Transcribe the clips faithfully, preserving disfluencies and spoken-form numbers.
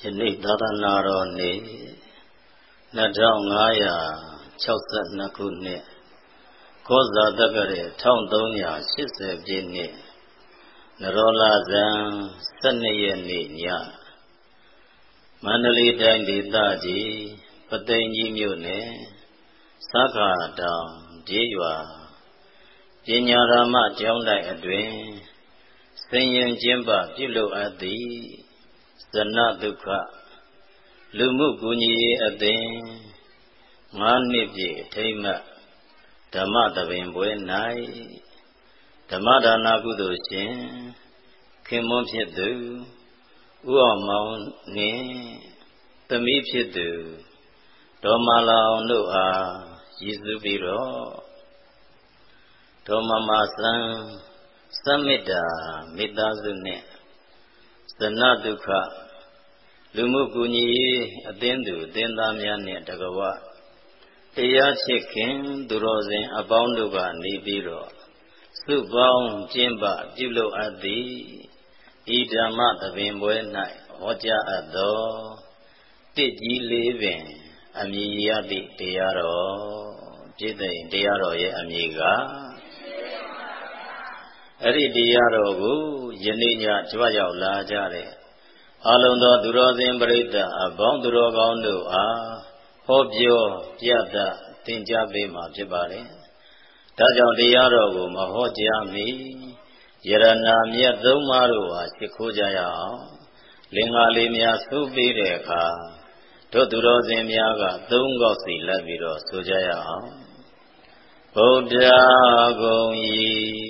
ယနေ့သာသနာတော်နေ့နှစ်ထောင်ငါးရာခြောက်ဆယ်နှစ်ခုနှစ်ကောဇာတက္ကရာတစ်ထောင်သုံးရာရှစ်ဆယ်ပြည့်နှစ်နရောလဇန်ဆယ်နှစ်ရက်နေ့ညမန္တလေးတိုင်းဒေသကြီးပသိမ်ကြီးမြို့နယ်စခါတောင်ကျေးရွာပညာရာမကျောင်းတိုက်အတွင်ဆင်ရင်ကျင်းပပြုလုပ်အပ်သည်ဇနဒုက္ခလူမှုကူညီရေးအသင်းငါးနှစ်ပြည့်အထိမ်းအမှတ်ဓမ္မသဘင်ပွဲ၌ဓမ္မဒါနကုသိုလ်ရှင်ခင်မွန်းဖြစ်သူဦးအောင်မောင်နှင့်သမီးဖြစ်သူဒေါ်မာလာအောင်တို့အားရည်စူးပြီးတော့ဒေါ်မမဆန်းစမေတ္တာမေတ္တာစုနှင့်ဇနဒုက္ခလူမှုကူညီရေးအသင်းသူအသင်းသားများနှင့်တကဝတရားချစ်ခင်သူတော်စင်အပေါင်းတို့ကနေပြီးတော့စုပေါင်းကျင်းပပြုလုပ်အပ်သည်ဤဓမ္မသဘင်ပွဲ၌ဟောကြားအပ်သောတစ်ကြီးလေးပင်အမည်ရသည့်တရားတော်ပြည့်စုံတရားတော်ရဲ့အမည်ကအဲ့ဒီတရားတော်ကိုယနေ့ညကြွရောက်လာကြတဲ့အလုံးသောသူတော်စင်ပရိသတ်အပေါင်းသူတော်ကောင်းတို့အားဟောပြောပြသသင်ကြားပေးမှာဖြစ်ပါတယ်။ဒါကြောင့်တရားတော်ကိုမဟောကြားမီယရနာမြတ်သုံးပါးတို့ဟာရှိခိုးကြရအောင်လင်္ကာလေးများဆိုပေးတဲ့အခါတို့သူတော်စင်များကသုံးခေါက်စီလက်ပြီးတော့ဆိုကြရအောင်ဗုဒ္ဓဂုံဤ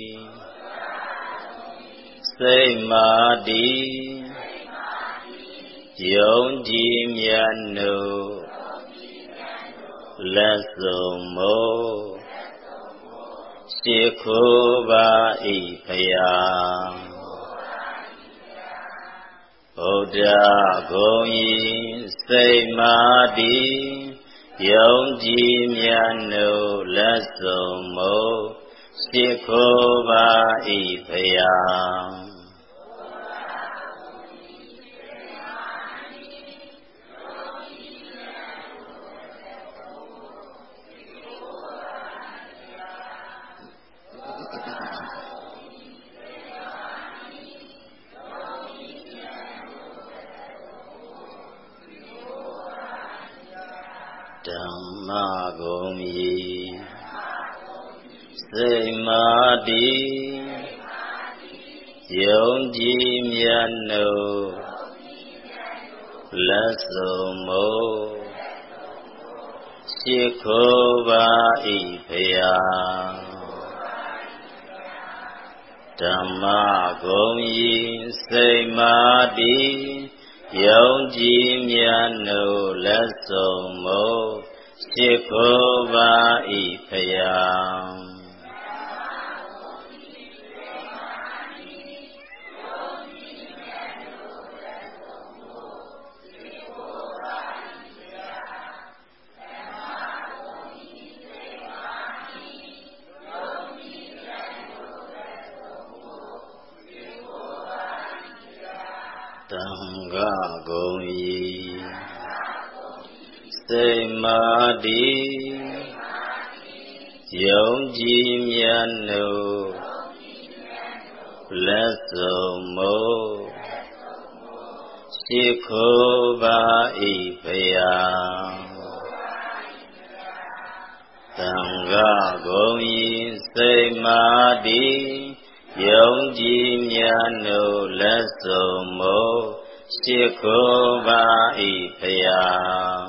စိတ်မာတိယုံကြည်မြတ်နုလက်စုံမို့ရှိခိုးပါ၏ဖယားဗုဒ္ဓဂုံဤစိတ်မာတိယုံကြည်မြတ်နုလက်စုံမို့ရှိခိုးပါ၏ဖယားဓမ္မဂုံဤစိတ်မာတိယုံကြည်မြတ်နုလက်စုံမို့ရှိခိုးပါ၏ဖယားဓမ္မဂုံဤစိတ်မာတိယုံကြည်မြတ်နုလက်စုံမို့ရှိခိုးပါ၏ဖယားသံဃာဂုံဤစိတ်မာတိယုံကြည်မြတ်နုလက်စုံမို့ရှိခိုးပါ၏ဖယားသံဃာဂုံဤစိတ်မာတိယုံကြည်မြတ်နုလက်စုံမို့ရှိခိုးပါ၏ဖယား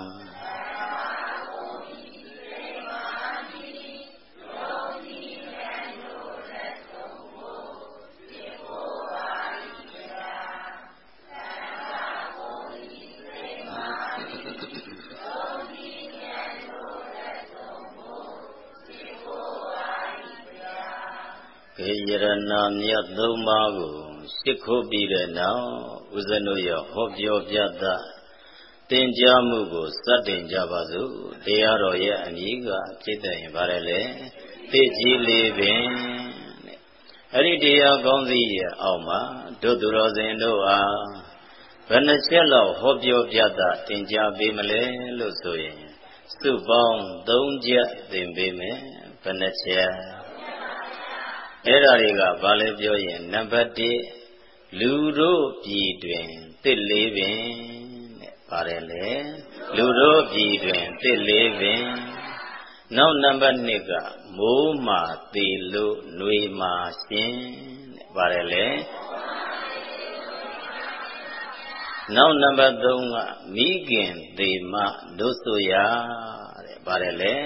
ခေယရဏမြတ်သုံးပါးကိုရှိခိုးပြီးတဲ့နောက်ဦးဇင်းတို့ရဲ့ဟောပြောပြသသင်ကြားမှုကိုစတင်ကြပါစို့တရားတော်ရဲ့အမည်ကဖြစ်တဲ့ရင်ပါတယ်လေသိကြီးလေးပင်တဲ့အဲ့ဒီတရားကောင်းစီရဲ့အောက်မှာတို့သူတော်စင်တို့အားဘယ်နှချက်လောက်ဟောပြောပြတာတင်ကြပေးမလဲလို့ဆိုရင်စုပေါင်းသုံးချက်သင်ပေးမယ်ဘယ်နှချက်အဲ့ဒါတွေကဘာလဲပြောရင်နံပါတ်တစ်လူတို့ပြည်တွင်တစ်လေးပင်တဲ့ပါတယ်လေလူတို့ပြည်တွင်တစ်လေးပင်နောက်နံပါတ်နှစ်ကမိုးမာသေးလို့ຫນွေမာရှင်တဲ့ပါတယ်လေနောက်နံပါတ်သုံးကမိခင်သေးမတို့ဆိုရတဲ့ပါတယ်လေ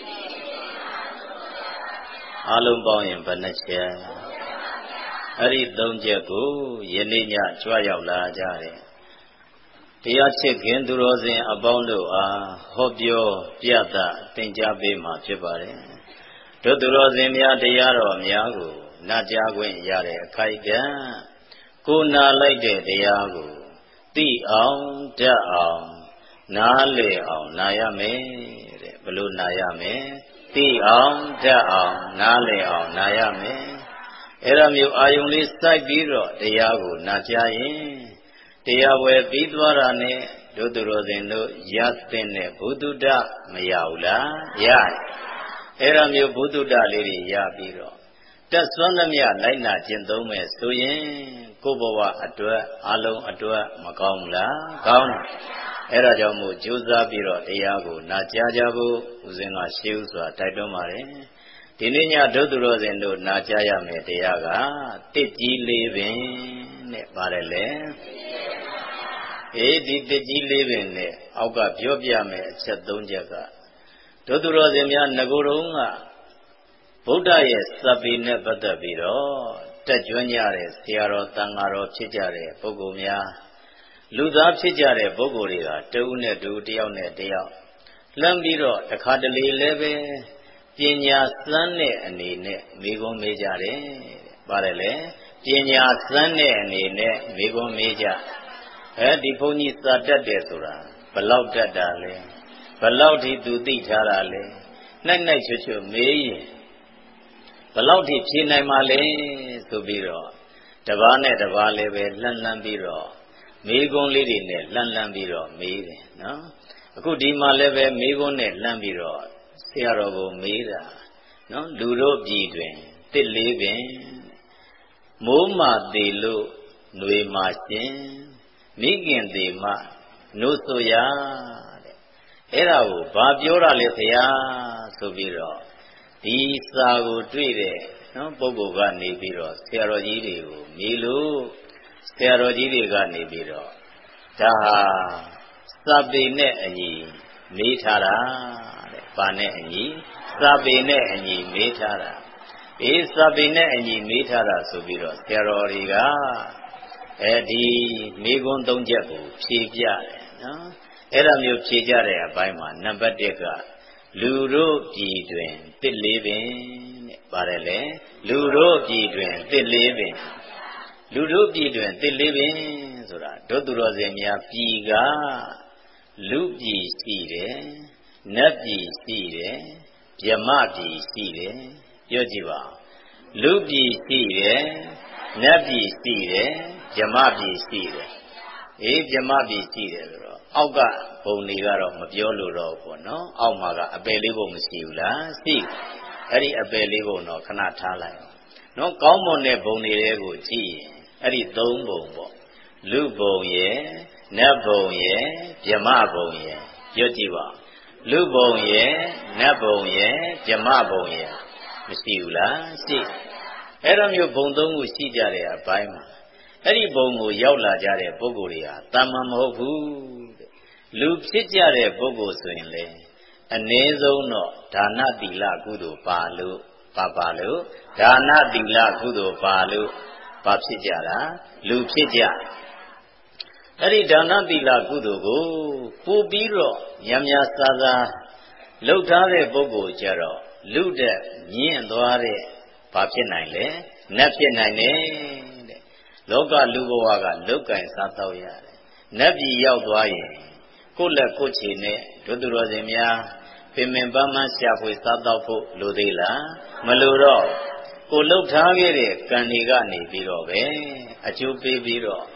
အလုံးပေါင်းရင်ဘယ်နှချက်အဲ့ဒီသုံးချက်ကိုယနေ့ညကြွရောက်လာကြတယ်တရားချစ်ခင်သူတော်စင်အပေါင်းတို့အားဟောပြောပြသသင်ကြားပေးမှာဖြစ်ပါတယ်တို့သူတော်စင်များတရားတော်များကိုနာကြားခွင့်ရတဲ့အခိုက်အတန့်ကိုနာလိုက်တဲ့တရားကိုသိအောင်တတ်အောင်နားလည်အောင်နာရမယ်တဲ့ဘလို့နာရမယ်သိအောင်တတ်အောင်နားလည်အောင်နာရမယ်အဲ့ဒါမျိုးအာယုံလေးစိုက်ပြီးတော့တရားကိုနာကြားရင်တရားဝယ်ပြီးသွားတာနဲ့တို့သူတော်စင်တို့ရတဲ့နဲ့ဘုဒ္ဓတမရဘူးလားရတယ်အဲ့ဒါမျိုးဘုဒ္ဓတလေးတွေရပြီးတော့တက်စွမ်းသမျှလိုက်နာကျင့်သုံးမယ်ဆိုရင်ကိုယ်ဘဝအတွက်အလုံးအတွက်မကောင်းဘူးလားကောင်းတယ်အဲ့ဒါကြောင့်မို့ကြိုးစားပြီးတော့တရားကိုနာကြားကြဖို့ဦးဇင်းကရှေးဥစွာတိုက်တွန်းပါတယ်ဒီနေ့ညဒုသူတော်စင်တို့နာကြားရမယ်တရားကတစ်ကြီးလေးပင်နဲ့ပါတယ်လေအေးဒီတစ်ကြီးလေးပင်နဲ့အောက်ကပြောပြမယ်အချက်သုံးချက်ကဒုသူတော်စင်များငကိုယ်တုံးကဗုဒ္ဓရဲ့စပ်ပေနဲ့ပတ်သက်ပြီးတော့တက်ကြွညတဲ့ဆရာတော်တန်ဃာတော်ဖြစ်ကြတဲ့ပုဂ္ဂိုလ်များလူသားဖြစ်ကြတဲ့ပုဂ္ဂိုလ်တွေကတဦးနဲ့တဦးတယောက်နဲ့တယောက်လှမ်းပြီးတော့တခါတလေလည်းပဲပညာစမ်းတဲ့အနေနဲ့မိဂုံးမေးကြတယ်ပါတယ်လေပညာစမ်းတဲ့အနေနဲ့မိဂုံးမေးကြအဲဒီဘုန်းကြီးစာတတ်တယ်ဆိုတာဘလောက်တတ်တာလဲဘလောက်ထိသူသိထားတာလဲနိုင်နိုင်ချွတ်ချွတ်မေးရင်ဘလောက်ထိဖြေနိုင်မှာလဲဆိုပြီးတော့တပားနဲ့တပားလည်းပဲလှမ်းလှမ်းပြီးတော့မေးခွန်းလေးတွေနဲ့လှမ်းလှမ်းပြီးတော့မေးတယ်နော်အခုဒီမှာလည်းပဲမေးခွန်းနဲ့လှမ်းပြီးတော့ဆရာတော်ကိုမေးတာနော်လူတို့ပြည်တွင်တစ်လေးပင်မိုးမာသေးလို့ຫນွေမာရှင်မိခင်သေးမနို့ဆိုရတဲ့အဲ့ဒါကိုဘာပြောတာလဲဆရာဆိုပြီးတော့ဒီစာကိုတွေ့တဲ့နော်ပုဂ္ဂိုလ်ကနေပြီးတော့ဆရာတော်ကြီးတွေကိုမေးလို့ဆရာတော်ကြီးတွေကနေပြီးတော့ဒါဟာစာပေနဲ့အညီမေးထားတာတဲ့။ဘာနဲ့အညီစာပေနဲ့အညီမေးထားတာအေးစာပေနဲ့အညီမေးထားတာဆိုပြီးတော့ဆရာတော်တွေကအဲဒီမေးခွန်းသုံးချက်ကိုဖြေပြတယ်နော်အဲ့ဒါမျိုးဖြေကြတဲ့အပိုင်းမှာနံပါတ်တစ်ကလူတို့ပြည်တွင်တစ်လေးပင်တဲ့ပါတယ်လေလူတို့ပြည်တွင်တစ်လေးပင်လူတို့ပြည်တွင်တစ်လေးပင်ဆိုတာဒုသူတော်စင်များပြည်ကလူပြည်ရှိတယ်နတ်ပြည်ရှိတယ်ဗြဟ္မပြည်ရှိတယ်ပြောကြည့်ပါလူပြည်ရှိတယ်နတ်ပြည်ရှိတယ်ဗြဟ္မပြည်ရှိတယ်အေးဗြဟ္မပြည်ရှိတယ်ဆိုတော့အောက်ကဘုံတွေကတော့မပြောလို့တော့ဘူးနော်အောက်မှာကအပယ်လေးဘုံမရှိဘူးလားရှိအဲ့ဒီအပယ်လေးဘုံတော့ခဏထားလိုက်နော်ကောင်းမွန်တဲ့ဘုံတွေကိုကြည့်ရင်အဲ့ဒီသုံးဘုံပေါ့လူဘုံရဲ့နတ်ဘုံရဲ့ဗြဟ္မဘုံရဲ့ပြောကြည့်ပါလူဘုံရဲ့နတ်ဘုံရဲ့ဗြဟ္မဘုံရဲ့မရှိဘူးလားရှိအဲ့လိုမျိုးဘုံသုံးခုရှိကြတဲ့အပိုင်းမှာအဲ့ဒီဘုံကိုရောက်လာကြတဲ့ပုဂ္ဂိုလ်တွေဟာတမ္မာမဟုတ်ဘူးတဲ့လူဖြစ်ကြတဲ့ပုဂ္ဂိုလ်ဆိုရင်လေအနည်းဆုံးတော့ဒါနသီလကုသိုလ်ပါလို့ပါပါလို့ဒါနသီလကုသိုလ်ပါလို့ဘာဖြစ်ကြတာလူဖြစ်ကြအဲ့ဒီဒါနသီလကုသိုလ်ကိုပို့ပြီးတော့ညံများစားစားလှုပ်ထားတဲ့ပုဂ္ဂိုလ်ကြတော့လူတဲ့ညင့်သွားတဲ့ဘာဖြစ်နိုင်လဲနတ်ဖြစ်နိုင်တယ်တဲ့လောကလူဘဝကလုတ်ကင်စားတော့ရတယ်နတ်ပြည်ရောက်သွားရင်ကိုယ့်လက်ကိုယ်ချေနဲ့ဒုသူတော်စင်များပင်ပင်ပန်းပန်းရှာဖွေစားတော့ဖို့လိုသေးလားမလိုတော့ကိုလှုပ်ထားခဲ့တဲ့ကံတွေကနေပြီးတော့ပဲအကျိုးပေးပြီးတော့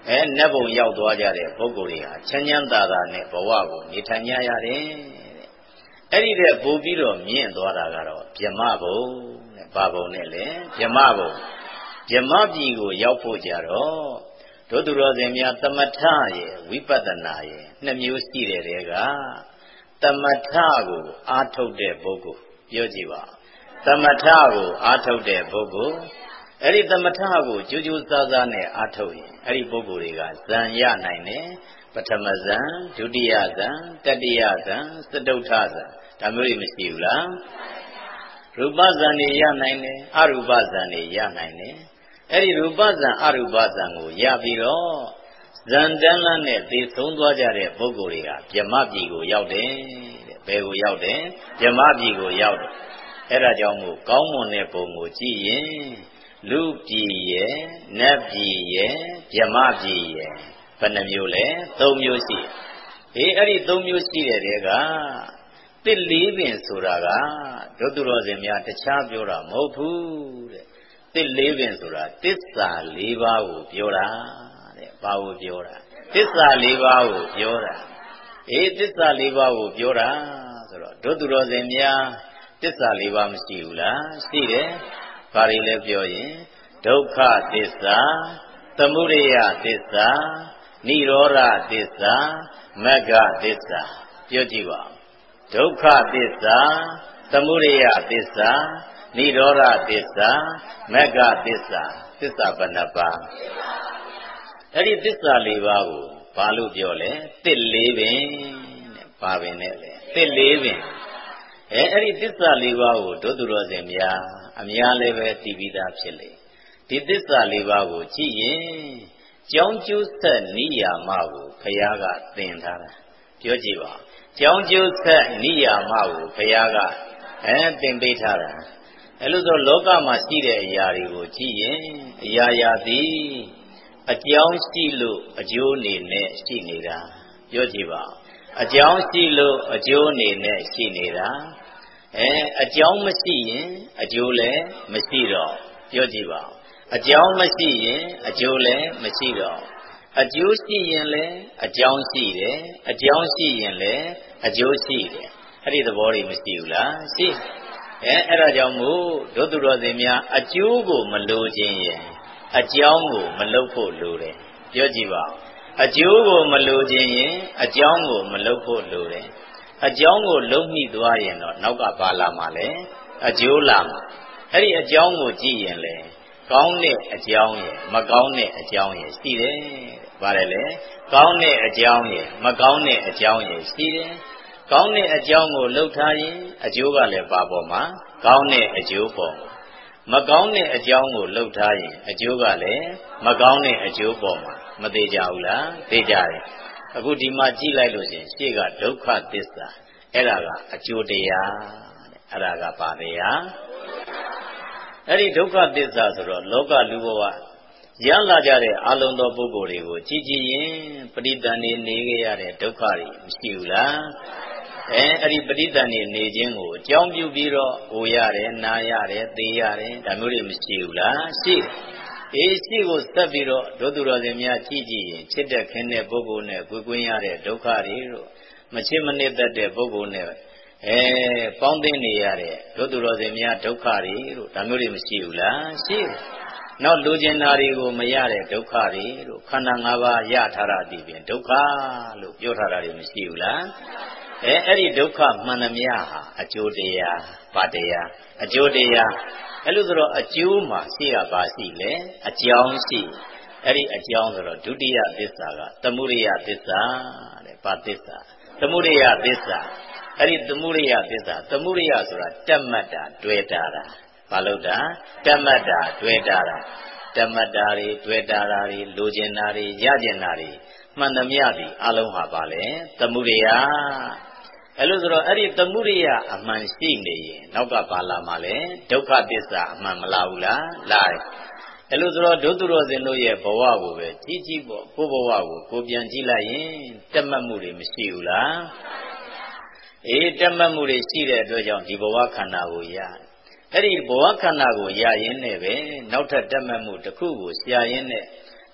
အဲနတ်ဘုံရောက်သွားကြတဲ့ပုဂ္ဂိုလ်တွေဟာချမ်းချမ်းသာသာနဲ့ဘဝကိုနေထိုင်ကြရတယ်တဲ့အဲ့ဒီတဲ့ပို့ပြီးတော့မြင့်သွားတာကတော့ဗြဟ္မဘုံတဲ့ဘာဘုံနဲ့လဲဗြဟ္မဘုံဗြဟ္မပြည်ကိုရောက်ဖို့ကြတော့တို့သူတော်စင်များသမထရဲ့ဝိပဿနာရဲ့နှစ်မျိုးရှိတဲ့တဲကသမထကိုအားထုတ်တဲ့ပုဂ္ဂိုလ်ပြောကြည့်ပါသမထကိုအားထုတ်တဲ့ပုဂ္ဂိုလ်အဲ့ဒီသမထကိုကြိုးကြိုးစားစားနဲ့အားထုတ်ရင်အဲ့ဒီပုဂ္ဂိုလ်တွေကဇံရနိုင်တယ်ပထမဇံဒုတိယဇံတတိယဇံစတုထဇံဒါမျိုးတွေမရှိဘူးလားရူပဇံတွေရနိုင်တယ်အရူပဇံတွေရနိုင်တယ်အဲ့ဒီရူပဇံအရူပဇံကိုရပြီးတော့ဇံတန်းလန်းနဲ့သိဆုံးသွားကြတဲ့ပုဂ္ဂိုလ်တွေကဗြဟ္မပြည်ကိုရောက်တယ်တဲ့ဘယ်ကိုရောက်တယ်ဗြဟ္မပြည်ကိုရောက်တယ်အဲ့ဒါကြောင့်မို့ကောင်းမွန်တဲ့ပုံကိုကြည့်ရင်လူပြည်ရဲ့နတ်ပြည်ရဲ့ဗြဟ္မပြည်ရဲ့ဘယ်နှမျိုးလဲသုံးမျိုးရှိဟေးအဲ့ဒီသုံးမျိုးရှိတဲ့တဲကတစ်လေးပင်ဆိုတာကဒုသူတော်စင်များတခြားပြောတာမဟုတ်ဘူးတဲ့တစ်လေးပင်ဆိုတာတစ္ဆာလေးပါးကိုပြောတာတဲ့ဘာကိုပြောတာတစ္ဆာလေးပါးကိုပြောတာအေးတစ္ဆာလေးပါးကိုပြောတာဆိုတော့ဒုသူတော်စင်များတစ္ဆာလေးပါးမရှိဘူးလားရှိတယ်ဘာတွေလဲပြောရင်ဒုက္ခသစ္စာသမုဒယသစ္စာនិရောဓသစ္စာမဂ္ဂသစ္စာပြောကြည့်ပါဒုက္ခသစ္စာသမုဒယသစ္စာនិရောဓသစ္စာမဂ္ဂသစ္စာသစ္စာဘယ်နှပါးအဲ့ဒီသစ္စာလေးပါးကိုဘာလို့ပြောလဲတစ်လေးပင်တဲ့ဘာပင်နဲ့လဲတစ်လေးပင်အဲအဲ့ဒီသစ္စာလေးပါးကိုဒုသူတော်စင်များအများလည်းပဲတည်ပြီးသားဖြစ်လေဒီသစ္စာလေးပါးကိုကြည့်ရင်ကြောင်းကျိုးဆက်နိယာမကိုဘုရားကသင်ထားတာပြောကြည့်ပါကြောင်းကျိုးဆက်နိယာမကိုဘုရားကအဲသင်ပေးထားတာအဲလိုဆိုလောကမှာရှိတဲ့အရာတွေကိုကြည့်ရင်အရာရာသည်အကြောင်းရှိလို့အကျိုးအနေနဲ့ရှိနေတာပြောကြည့်ပါအကြောင်းရှိလို့အကျိုးအနေနဲ့ရှိနေတာအဲအကြောင်းမရှိရင်အကျိုးလည်းမရှိတော့ပြောကြည့်ပါအကြောင်းမရှိရင်အကျိုးလည်းမရှိတော့အကျိုးရှိရင်လည်းအကြောင်းရှိတယ်အကြောင်းရှိရင်လည်းအကျိုးရှိတယ်အဲ့ဒီသဘောတွေမရှိဘူးလားရှိအဲအဲ့ဒါကြောင့်မို့ဒုသူတော်စင်များအကျိုးကိုမလိုခြင်းရင်အကြောင်းကိုမလုပ်ဖို့လိုတယ်ပြောကြည့်ပါအကျိုးကိုမလိုခြင်းရင်အကြောင်းကိုမလုပ်ဖို့လိုတယ်အကြောင်းကိုလုံးမိသွားရင်တော့နောက်ကပါလာမှာလဲအကျိုးလာမှာအဲ့ဒီအကြောင်းကိုကြည့်ရင်လေကောင်းတဲ့အကြောင်းရယ်မကောင်းတဲ့အကြောင်းရယ်ရှိတယ်ဗါတယ်လေကောင်းတဲ့အကြောင်းရယ်မကောင်းတဲ့အကြောင်းရယ်ရှိတယ်ကောင်းတဲ့အကြောင်းကိုလှုပ်ထားရင်အကျိုးကလည်းပါပေါ်မှာကောင်းတဲ့အကျိုးပေါ်မကောင်းတဲ့အကြောင်းကိုလှုပ်ထားရင်အကျိုးကလည်းမကောင်းတဲ့အကျိုးပေါ်မှာမသေးကြဘူးလားသိကြတယ်အခုဒီမှာကြည့်လိုက်လို့ရှင်ရှေ့ကဒုက္ခသစ္စာအဲ့ဒါကအကျိုးတရားတဲ့အဲ့ဒါကပါတရားအဲ့ဒီဒုက္ခသစ္စာဆိုတော့လောကလူဘဝရလာကြတဲ့အလုံးသောပုဂ္ဂိုလ်တွေကိုကြည်ကြည်ရင်ပဋိသန္ဓေနေခဲ့ရတဲ့ဒုက္ခတွေမရှိဘူးလားအဲအဲ့ဒီပဋိသန္ဓေနေခြင်းကိုအကြောင်းပြုပြီးတော့ဟိုရတယ်နာရတယ်သေရတယ်ဒါမျိုးတွေမရှိဘူးလားရှိအေးရှိကိုဆက်ပြီးတော့ဒုသူတော်စင်များကြည့်ကြည့်ရင်ချစ်တဲ့ခင်တဲ့ပုဂ္ဂိုလ်နဲ့ကိုယ်ကွင်းရတဲ့ဒုက္ခတွေတို့မချစ်မနစ်သက်တဲ့ပုဂ္ဂိုလ်နဲ့အဲပေါင်းသိနေရတဲ့ဒုသူတော်စင်များဒုက္ခတွေတို့ဒါမျိုးတွေမရှိဘူးလားရှိနောက်လူကျင်နာတွေကိုမရတဲ့ဒုက္ခတွေတို့ခန္ဓာ၅ပါးရထားတာဒီပြင်ဒုက္ခလို့ပြောထားတာတွေမရှိဘူးလားအဲအဲ့ဒီဒုက္ခမှန်သမျှဟာအကျိုးတရားဗာတရားအကျိုးတရားအဲ့လိုဆိုတော့အကျိုးမှာရှိရပါရှိလေအကြောင်းရှိအဲ့ဒီအကြောင်းဆိုတော့ဒုတိယသစ္စာကသမုဒယသစ္စာတဲ့ဗာသစ္စာသမုဒယသစ္စာအဲ့ဒီသမုဒယသစ္စာသမုဒယဆိုတာတက်မှတ်တာတွေ့တာတာဘာလို့တာတက်မှတ်တာတွေ့တာတာတက်မှတ်တာတွေတွေ့တာတာတွေလိုချင်တာတွေရချင်တာတွေမှန်သမျှသည်အလုံးဟာပါလေသမုဒယအဲ့လိုဆိုတော့အဲ့ဒီသမုဒယအမှန်ရှိနေရင်နောက်ကပါလာမှာလေဒုက္ခသစ္စာအမှန်မလာဘူးလားလာတယ်အဲ့လိုဆိုတော့ဒုသူတော်စင်တို့ရဲ့ဘဝကိုပဲကြီးကြီးပေါ့ကိုယ့်ဘဝကိုကိုပြန်ကြည့်လိုက်ရင်တက်မှတ်မှုတွေမရှိဘူးလားအေးတက်မှတ်မှုတွေရှိတဲ့အတွက်ကြောင့်ဒီဘဝခန္ဓာကိုရတယ်အဲ့ဒီဘဝခန္ဓာကိုရရင်းနဲ့ပဲနောက်ထပ်တက်မှတ်မှုတစ်ခုကိုရှာရင်းနဲ့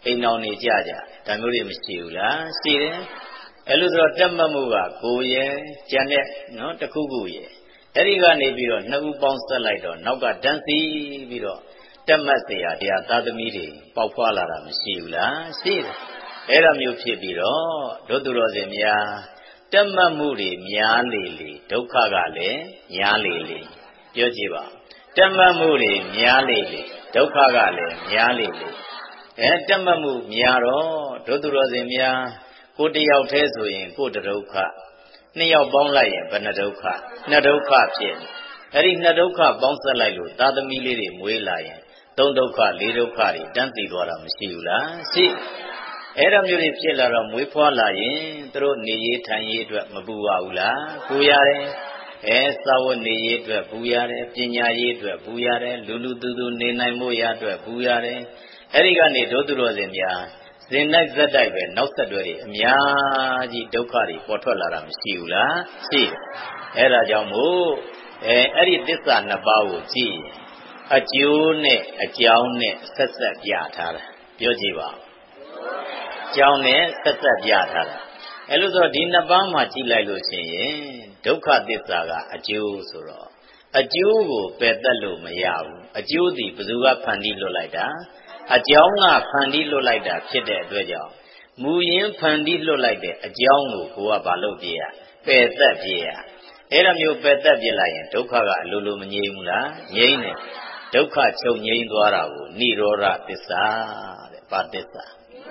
အိမ်တော်နေကြကြဒါမျိုးတွေမရှိဘူးလားရှိတယ်အဲ့လိုဆိုတော့တက်မှတ်မှုကကိုယ်ရဲ့ကျန်တဲ့နော်တစ်ခုခုရဲ့အဲ့ဒီကနေပြီးတော့နှစ်ဦးပေါင်းဆက်လိုက်တော့နောက်ကတန်းစီပြီးတော့တက်မှတ်เสียတရားသာသမီတွေပေါက်ဖွာလာတာမရှိဘူးလားရှိတယ်အဲ့လိုမျိုးဖြစ်ပြီးတော့ဒုသူတော်စင်များတက်မှတ်မှုတွေများလေလေဒုက္ခကလည်းများလေလေပြောကြည့်ပါတက်မှတ်မှုတွေများလေလေဒုက္ခကလည်းများလေလေအဲတက်မှတ်မှုများတော့ဒုသူတော်စင်များကိုတယောက်တည်းဆိုရင်ကိုတဒုက္ခနှစ်ယောက်ပေါင်းလိုက်ရင်ဘယ်နှဒုက္ခနှစ်ဒုက္ခဖြစ်နေအဲ့ဒီနှစ်ဒုက္ခပေါင်းဆက်လိုက်လို့သာသမီလေးတွေမွေးလာရင်သုံးဒုက္ခလေးဒုက္ခတွေတန်းစီသွားတာမရှိဘူးလားရှိအဲ့ဒါမျိုးတွေဖြစ်လာတော့မွေးဖွားလာရင်သူတို့နေရေးထိုင်ရေးအတွက်မပူပါဘူးလားပူရတယ်အဲသာဝနေရေးအတွက်ပူရတယ်ပညာရေးအတွက်ပူရတယ်လူလူသူသူနေနိုင်မှုရအတွက်ပူရတယ်အဲ့ဒီကနေဒုသူတော်စင်များဇင်လိုက်ဇက်တိုက်ပဲနောက်ဆက်တွဲတွေအများကြီးဒုက္ခတွေပေါ်ထွက်လာတာမရှိဘူးလားရှိတယ်အဲ့ဒါကြောင့်မို့အဲအဲ့ဒီသစ္စာနှစ်ပါးကိုကြည့်အကျိုးနဲ့အကြောင်းနဲ့ဆက်ဆက်ပြထားတာပြောကြည့်ပါအကြောင်းနဲ့ဆက်ဆက်ပြထားတာအဲ့လိုဆိုဒီနှစ်ပါးမှာကြည့်လိုက်လို့ရှိရင်ဒုက္ခသစ္စာကအကျိုးဆိုတော့အကျိုးကိုပယ်တတ်လို့မရဘူးအကျိုးဒီဘယ်သူကဖန်တီးလွတ်လိုက်တာအကြောင်းကဖန်တီးလွတ်လိုက်တာဖြစ်တဲ့အတွက်ကြောင့်မူရင်းဖန်တီးလွတ်လိုက်တဲ့အကြောင်းကိုကိုကဘာလို့ပြရပယ်တတ်ပြရအဲ့လိုမျိုးပယ်တတ်ပြလိုက်ရင်ဒုက္ခကအလိုလိုမငြိမ်းဘူးလားငြိမ်းတယ်ဒုက္ခချုပ်ငြိမ်းသွားတာကိုនិရောဓသစ္စာတဲ့ဘာသစ္စာ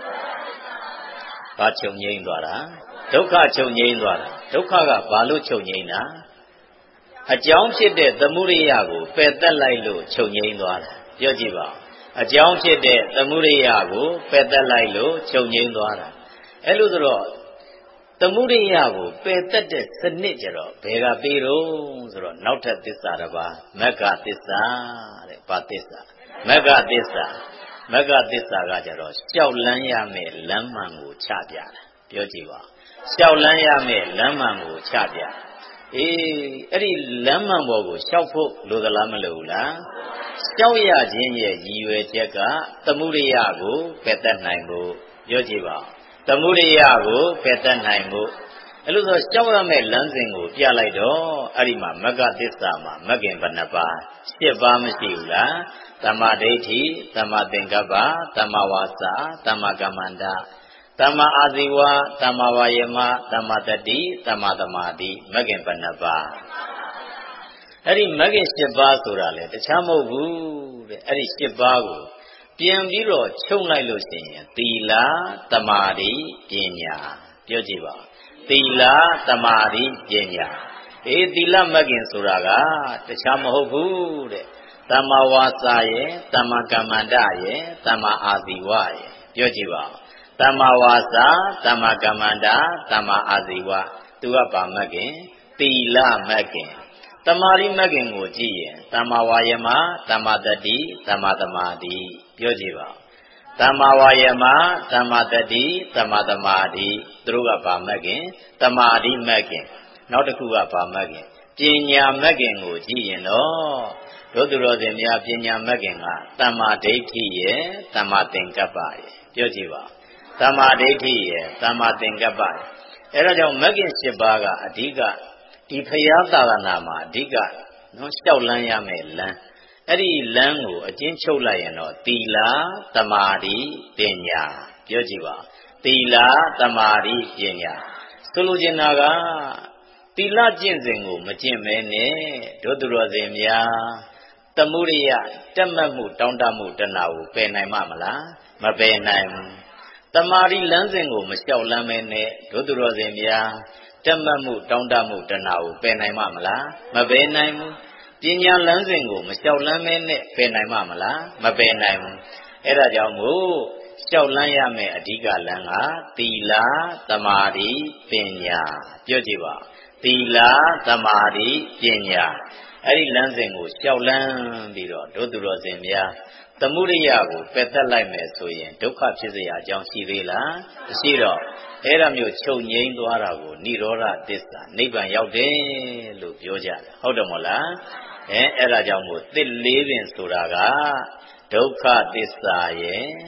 ဘာချုပ်ငြိမ်းသွားတာဒုက္ခချုပ်ငြိမ်းသွားတာဒုက္ခကဘာလို့ချုပ်ငြိမ်းတာအကြောင်းဖြစ်တဲ့သမုဒိယကိုပယ်တတ်လိုက်လို့ချုပ်ငြိမ်းသွားတာပြောကြည့်ပါအကြောင်းဖြစ်တဲ့သမုဒိယကိုပယ်တတ်လိုက်လို့ချုပ်ငြိမ်းသွားတာအဲ့လိုဆိုတော့သမုဒိယကိုပယ်တတ်တဲ့စနစ်ကြတော့ဘယ်ကပေးတော့ဆိုတော့နောက်ထပ်သစ္စာတစ်ပါးမဂ္ဂသစ္စာတဲ့ဘာသစ္စာမဂ္ဂသစ္စာမဂ္ဂသစ္စာကကြတော့လျှောက်လန်းရမယ်လမ်းမှန်ကိုချပြတာပြောကြည့်ပါလျှောက်လန်းရမယ်လမ်းမှန်ကိုချပြအေးအဲ့ဒီလမ်းမှန်ပေါ်ကိုလျှောက်ဖို့လိုသလားမလိုဘူးလားလျှောက်ရခြင်းရဲ့ရည်ရွယ်ချက်ကသမုဒိယကိုပယ်တတ်နိုင်ဖို့ပြောကြည့်ပါသမုဒိယကိုပယ်တတ်နိုင်ဖို့အဲ့လိုဆိုလျှောက်ရမယ့်လမ်းစဉ်ကိုပြလိုက်တော့အဲ့ဒီမှာမဂ္ဂသစ္စာမှာမဂ္ဂင်ဘယ်နှပါးရှစ်ပါးမရှိဘူးလားသမ္မာဒိဋ္ဌိသမ္မာသင်္ကပ္ပသမ္မာဝါစာသမ္မာကမ္မန္တသမ္မာအာဇီဝသမ္မာဝါယမသမ္မာတတိသမ္မာသမာဓိမဂ္ဂင်ဘယ်နှပါးအဲ့ဒီမဂ္ဂင်ရှစ်ပါးဆိုတာလေတခြားမဟုတ်ဘူးတဲ့အဲ့ဒီရှစ်ပါးကိုပြန်ပြီးတော့ချုပ်လိုက်လို့ရှိရင်သီလသမာဓိပညာပြောကြည့်ပါသီလသမာဓိပညာအေးသီလမဂ္ဂင်ဆိုတာကတခြားမဟုတ်ဘူးတဲ့သမ္မာဝါစာရဲ့သမ္မာကမ္မန္တရဲ့သမ္မာအာဇီဝရဲ့ပြောကြည့်ပါသမ္မာဝါစာသမ္မာကမ္မန္တသမ္မာအာဇီဝသူကပါမဂ္ဂင်သီလမဂ္ဂင်သမာဓိမဂ္ဂင်ကိုကြည့်ရင်သမ္မာဝါယမသမ္မာတတိသမ္မာသမာဓိပြောကြည့်ပါသမ္မာဝါယမသမ္မာတတိသမ္မာသမာဓိသူတို့ကပါမဂ္ဂင်သမာဓိမဂ္ဂင်နောက်တစ်ခုကပါမဂ္ဂင်ပညာမဂ္ဂင်ကိုကြည့်ရင်တော့တို့သူတော်စင်များပညာမဂ္ဂင်ကသမ္မာဒိဋ္ဌိရဲ့သမ္မာသင်္ကပ္ပရဲ့ပြောကြည့်ပါသမ္မာဒိဋ္ဌိရဲ့သမ္မာသင်္ကပ္ပရဲ့အဲဒါကြောင့်မဂ္ဂင်၈ပါးကအဓိကဒီဖရာသာသနာမှာအဓိကနော်လျှောက်လန်းရမယ်လမ်းအဲ့ဒီလမ်းကိုအကျဉ်းချုပ်လိုက်ရင်တော့သီလသမာဓိပညာပြောကြည့်ပါသီလသမာဓိပညာဆိုလိုချင်တာကသီလကျင့်စဉ်ကိုမကျင့်မဲနဲ့တို့သူတော်စင်များသမုဒိယတက်မှတ်မှုတောင်းတမှုတဏှာကိုပယ်နိုင်မှာမလားမပယ်နိုင်ဘူးတမာရီလမ်းစဉ်ကိုမလျှောက်လမ်းမဲနဲ့တို့သူတော်စင်များတက်မှတ်မှုတောင်းတမှုတဏှာကိုပယ်နိုင်မှာမလားမပယ်နိုင်ဘူးပညာလမ်းစဉ်ကိုမလျှောက်လမ်းမဲနဲ့ပယ်နိုင်မှာမလားမပယ်နိုင်ဘူးအဲ့ဒါကြောင့်မို့လျှောက်လမ်းရမယ်အဓိကလမ်းကသီလသမာဓိပညာပြောကြည့်ပါသီလသမာဓိပညာအဲ့ဒီလမ်းစဉ်ကိုလျှောက်လန်းပြီးတော့တို့သူတော်စင်များသမုဒိယကိုပယ်တတ်လိုက်မယ်ဆိုရင်ဒုက္ခဖြစ်เสียအကြောင်းရှိသေးလားမရှိတော့အဲ့ဒါမျိုးချုပ်ငြိမ်းသွားတာကိုនិရောဓသစ္စာနိဗ္ဗာန်ရောက်တယ်လို့ပြောကြတယ်ဟုတ်တယ်မဟုတ်လားအဲအဲ့ဒါကြောင့်မို့သစ်လေးပင်ဆိုတာကဒုက္ခသစ္စာရဲ့သ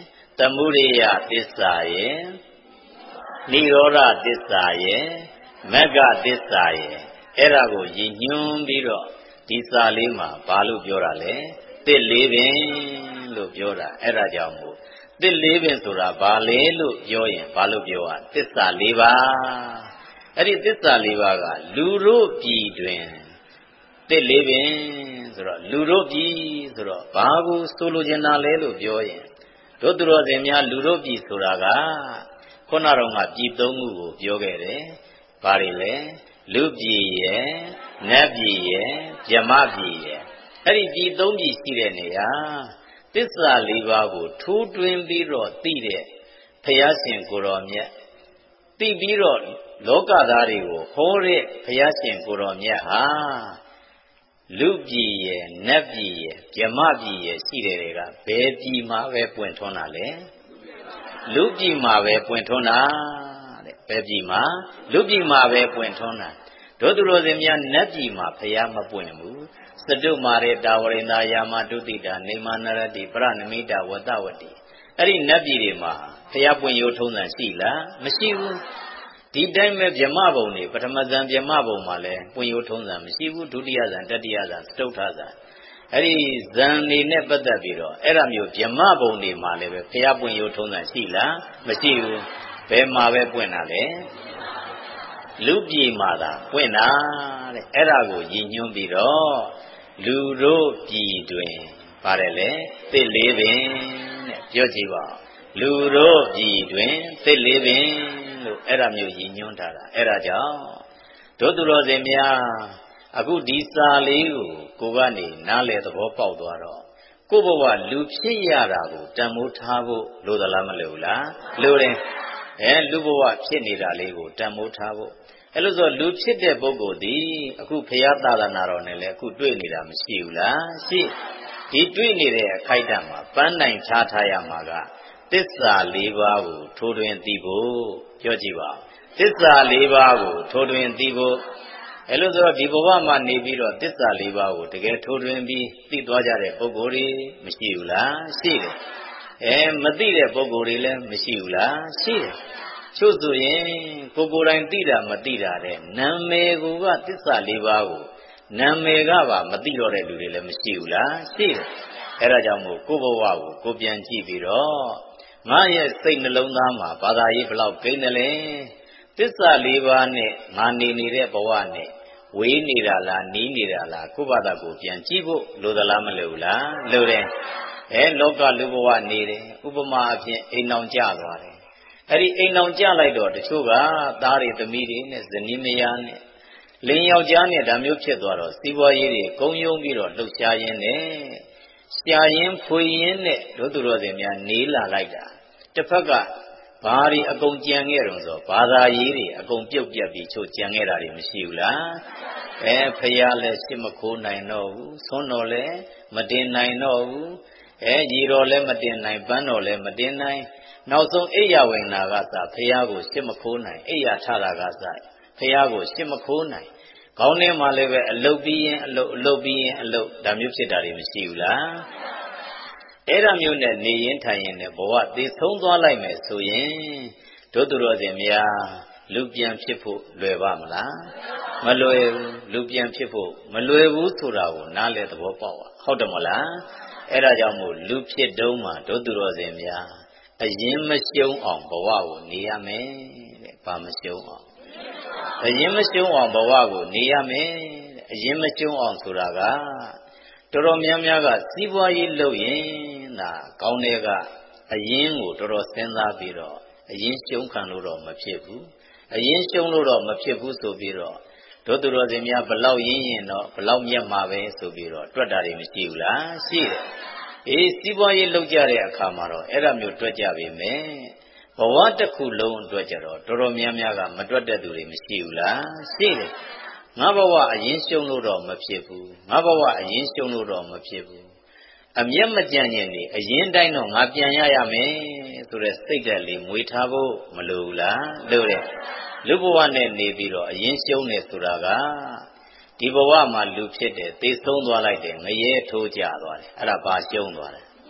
သမုဒိယသစ္စာရဲ့နိရောဓသစ္စာရဲ့မဂ္ဂသစ္စာရဲ့အဲ့ဒါကိုရည်ညွှန်းပြီးတော့ဒီစာလေးမှာဘာလို့ပြောတာလဲသစ်လေးပင်လို့ပြောတာအဲ့ဒါကြောင့်မို့သစ်လေးပင်ဆိုတာဘာလဲလို့ပြောရင်ဘာလို့ပြောอ่ะသစ္စာလေးပါအဲ့ဒီသစ္စာလေးပါးကလူတို့ပြည်တွင်သစ်လေးပင်ဆိုတော့လူတို့ပြည်ဆိုတော့ဘာကိုဆိုလိုချင်တာလဲလို့ပြောရင်တို့သူတော်စင်များလူတို့ပြည်ဆိုတာကခုနတော့ကပြည်သုံးခုကိုပြောခဲ့တယ်ဘာတွေလဲလူပြည်ရဲ့နတ်ပြည်ရဲ့ဗြဟ္မပြည်ရဲ့အဲ့ဒီပြည်သုံးပြည်ရှိတဲ့နေရာသစ္စာလေးပါးကိုထိုးတွင်းပြီးတော့သိတဲ့ဘုရားရှင်ကိုတော်မြတ်သိပြီးတော့လောကသားတွေကိုဟောတဲ့ဘုရားရှင်ကိုတော်မြတ်ဟာလူပြည်ရဲ့နတ်ပြည်ရဲ့ဗြဟ္မပြည်ရဲ့ရှိတဲ့တွေကဘယ်ပြည်မှာပဲပွင့်ထွန်းတာလဲလူပြည်မှာပဲပွင့်ထွန်းတာတဲ့ဘယ်ပြည်မှာလူပြည်မှာပဲပွင့်ထွန်းတာတို့သူတော်စင်များနတ်ပြည်မှာဘုရားမပွင့်ဘူးစတုမာရေတာဝရိန္ဒာယာမတုတိတာနေမနရတိပရဏမိတာဝတ္တဝတိအဲ့ဒီနတ်ပြည်တွေမှာဘုရားပွင့်ရိုးထုံးစံရှိလားမရှိဘူးဒီတိုင်းပဲဗြဟ္မဘုံနေပထမဇန်ဗြဟ္မဘုံမှာလည်းပွင့်ရိုးထုံးစံမရှိဘူးဒုတိယဇန်တတိယဇန်စတုထဇန်အဲ့ဒီဇန်နေနဲ့ပတ်သက်ပြီးတော့အဲ့ဒါမျိုးဗြဟ္မဘုံနေမှာလည်းပဲဘုရားပွင့်ရိုးထုံးစံရှိလားမရှိဘူးဘယ်မှာပဲပွင့်တာလဲလူပြည်မှာသာပွင့်တာတဲ့အဲ့ဒါကိုရည်ညွှန်းပြီးတော့လူတို့ပြည်တွင်ပါတယ်လေသစ်လေးပင်တဲ့ပြောကြည့်ပါလူတို့ပြည်တွင်သစ်လေးပင်လို့အဲ့ဒါမျိုးရည်ညွှန်းထားတာအဲ့ဒါကြောင့်တို့သူတော်စင်များအခုဒီစာလေးကိုကိုကနေနားလေသဘောပေါက်သွားတော့ကိုဘဝလူဖြစ်ရတာကိုတန်မိုးထားဖို့လိုသလားမလိုဘူးလားလိုတယ်အဲလူဘဝဖြစ်နေတာလေးကိုတန်မိုးထားဖို့အဲ့လိုဆိုလူဖြစ်တဲ့ပုဂ္ဂိုလ်ဒီအခုဘုရားသာသနာတော်နဲ့လည်းအခုတွေ့နေတာမရှိဘူးလားရှိဒီတွေ့နေတဲ့အခိုက်အတန့်မှာပန်းတိုင်ချထားရမှာကသစ္စာလေးပါးကိုထိုးတွင်သိဖို့ပြောကြည့်ပါသစ္စာလေးပါးကိုထိုးတွင်သိဖို့အဲ့လိုဆိုတော့ဒီဘဝမှာနေပြီးတော့သစ္စာလေးပါးကိုတကယ်ထိုးတွင်ပြီးသိသွားကြတဲ့ပုဂ္ဂိုလ်တွေမရှိဘူးလားရှိတယ်အဲမသိတဲ့ပုဂ္ဂိုလ်တွေလည်းမရှိဘူးလားရှိတယ်ချို့ဆိုရင်ကိုကိုယ်တိုင်သိတာမသိတာတဲ့နာမည်ကိုကသစ္စာလေးပါးကိုနာမည်ကပါမသိတော့တဲ့လူတွေလည်းမရှိဘူးလားရှိတယ်အဲ့ဒါကြောင့်မို့ကိုယ့်ဘဝကိုကိုပြန်ကြည့်ပြီးတော့ငါရဲ့စိတ်နှလုံးသားမှာဘာသာရေးဘလောက်ကိန်းတယ်လဲသစ္စာလေးပါးနဲ့ငါနေနေတဲ့ဘဝနဲ့ဝေးနေတာလားနီးနေတာလားကိုယ့်ဘာသာကိုပြန်ကြည့်ဖို့လိုသလားမလိုဘူးလားလိုတယ်အဲလောကလူဘဝနေတယ်ဥပမာအဖြစ်အိမ်အောင်ကြသွားတယ်အဲ့ဒီအိမ်အောင်ကြလိုက်တော့တချို့ကသားတွေသမီးတွေနဲ့ဇနီးမယားနဲ့လင်းယောက်ျားနဲ့ဒါမျိုးဖြစ်သွားတော့စီးပွားရေးတွေကုန်းယုံပြီးတော့လှုပ်ရှားရင်းနဲ့ရှားရင်ဖွေရင်းနဲ့တို့သူတော်စင်များနေလာလိုက်တာတစ်ဖက်ကဘာတွေအကုန်ကြံခဲ့တော့ဆိုဘာသာရေးတွေအကုန်ပြုတ်ပြတ်ပြီးချို့ကြံခဲ့တာတွေမရှိဘူးလားအဲဖရာလည်းရှစ်မခိုးနိုင်တော့ဘူးဆွန်းတော်လည်းမတင်နိုင်တော့ဘူးအဲညီတော်လည်းမတင်နိုင်ပန်းတော်လည်းမတင်နိုင်နောက်ဆုံးအိယာဝင်နာကသာဖရာကိုရှစ်မခိုးနိုင်အိယာထတာကသာဖရာကိုရှစ်မခိုးနိုင်ခေါင်းထဲမှာလည်းပဲအလုတ်ပြီးရင်အလုတ်အလုတ်ပြီးရင်အလုတ်ဒါမျိုးဖြစ်တာတွေမရှိဘူးလားအဲ့ဒါမျိုးနဲ့နေရင်ထိုင်ရင်လည်းဘဝသေဆုံးသွားလိုက်မယ်ဆိုရင်တို့သူတော်စင်များလူပြန်ဖြစ်ဖို့လွယ်ပါမလားမလွယ်ဘူးလူပြန်ဖြစ်ဖို့မလွယ်ဘူးဆိုတာကိုနားလည်သဘောပေါက်ပါဟုတ်တယ်မလားအဲ့ဒါကြောင့်မို့လူဖြစ်တုံးမှာတို့သူတော်စင်များအရင်မရှုံးအောင်ဘဝကိုနေရမယ်တဲ့ဘာမရှုံးအောင်အရင်မရှုံးအောင်ဘဝကိုနေရမယ်တဲ့အရင်မရှုံးအောင်ဆိုတာကတော်တော်များများကစီးပွားရေးလုပ်ရင်ဒါကောင်းတဲ့ကအရင်ကိုတော်တော်စဉ်းစားပြီးတော့အရင်ရှုံးခံလို့တော့မဖြစ်ဘူးအရင်ရှုံးလို့တော့မဖြစ်ဘူးဆိုပြီးတော့တို့သူတော်စင်များဘလောက်ရင်းရင်တော့ဘလောက်မြတ်မှာပဲဆိုပြီးတော့တွက်တာတွေမရှိဘူးလားရှိတယ်အေးစီးပွားရေးလုပ်ကြတဲ့အခါမှာတော့အဲ့ဒါမျိုးတွက်ကြပြီမယ်ဘဝတစ်ခုလုံးအတွက်ကြတော့တော်တော်များများကမတွက်တဲ့သူတွေမရှိဘူးလားရှိတယ်ငါဘဝအရင်ရှုံးလို့တော့မဖြစ်ဘူးငါဘဝအရင်ရှုံးလို့တော့မဖြစ်ဘူးအမျက်မကြံ့ရင်နေအရင်တိုင်းတော့ငါပြန်ရရမယ်ဆိုတဲ့စိတ်ဓာတ်လေးမွေးထားဖို့မလိုဘူးလားလိုတယ်လူဘဝနဲ့နေပြီးတော့အရင်ရှုံးနေဆိုတာကဒီဘဝမှာလူဖြစ်တယ်သေဆုံးသွားလိုက်တယ်ငရဲထိုးကြသွားတယ်အဲ့ဒါဘာရှုံးသွားတယ်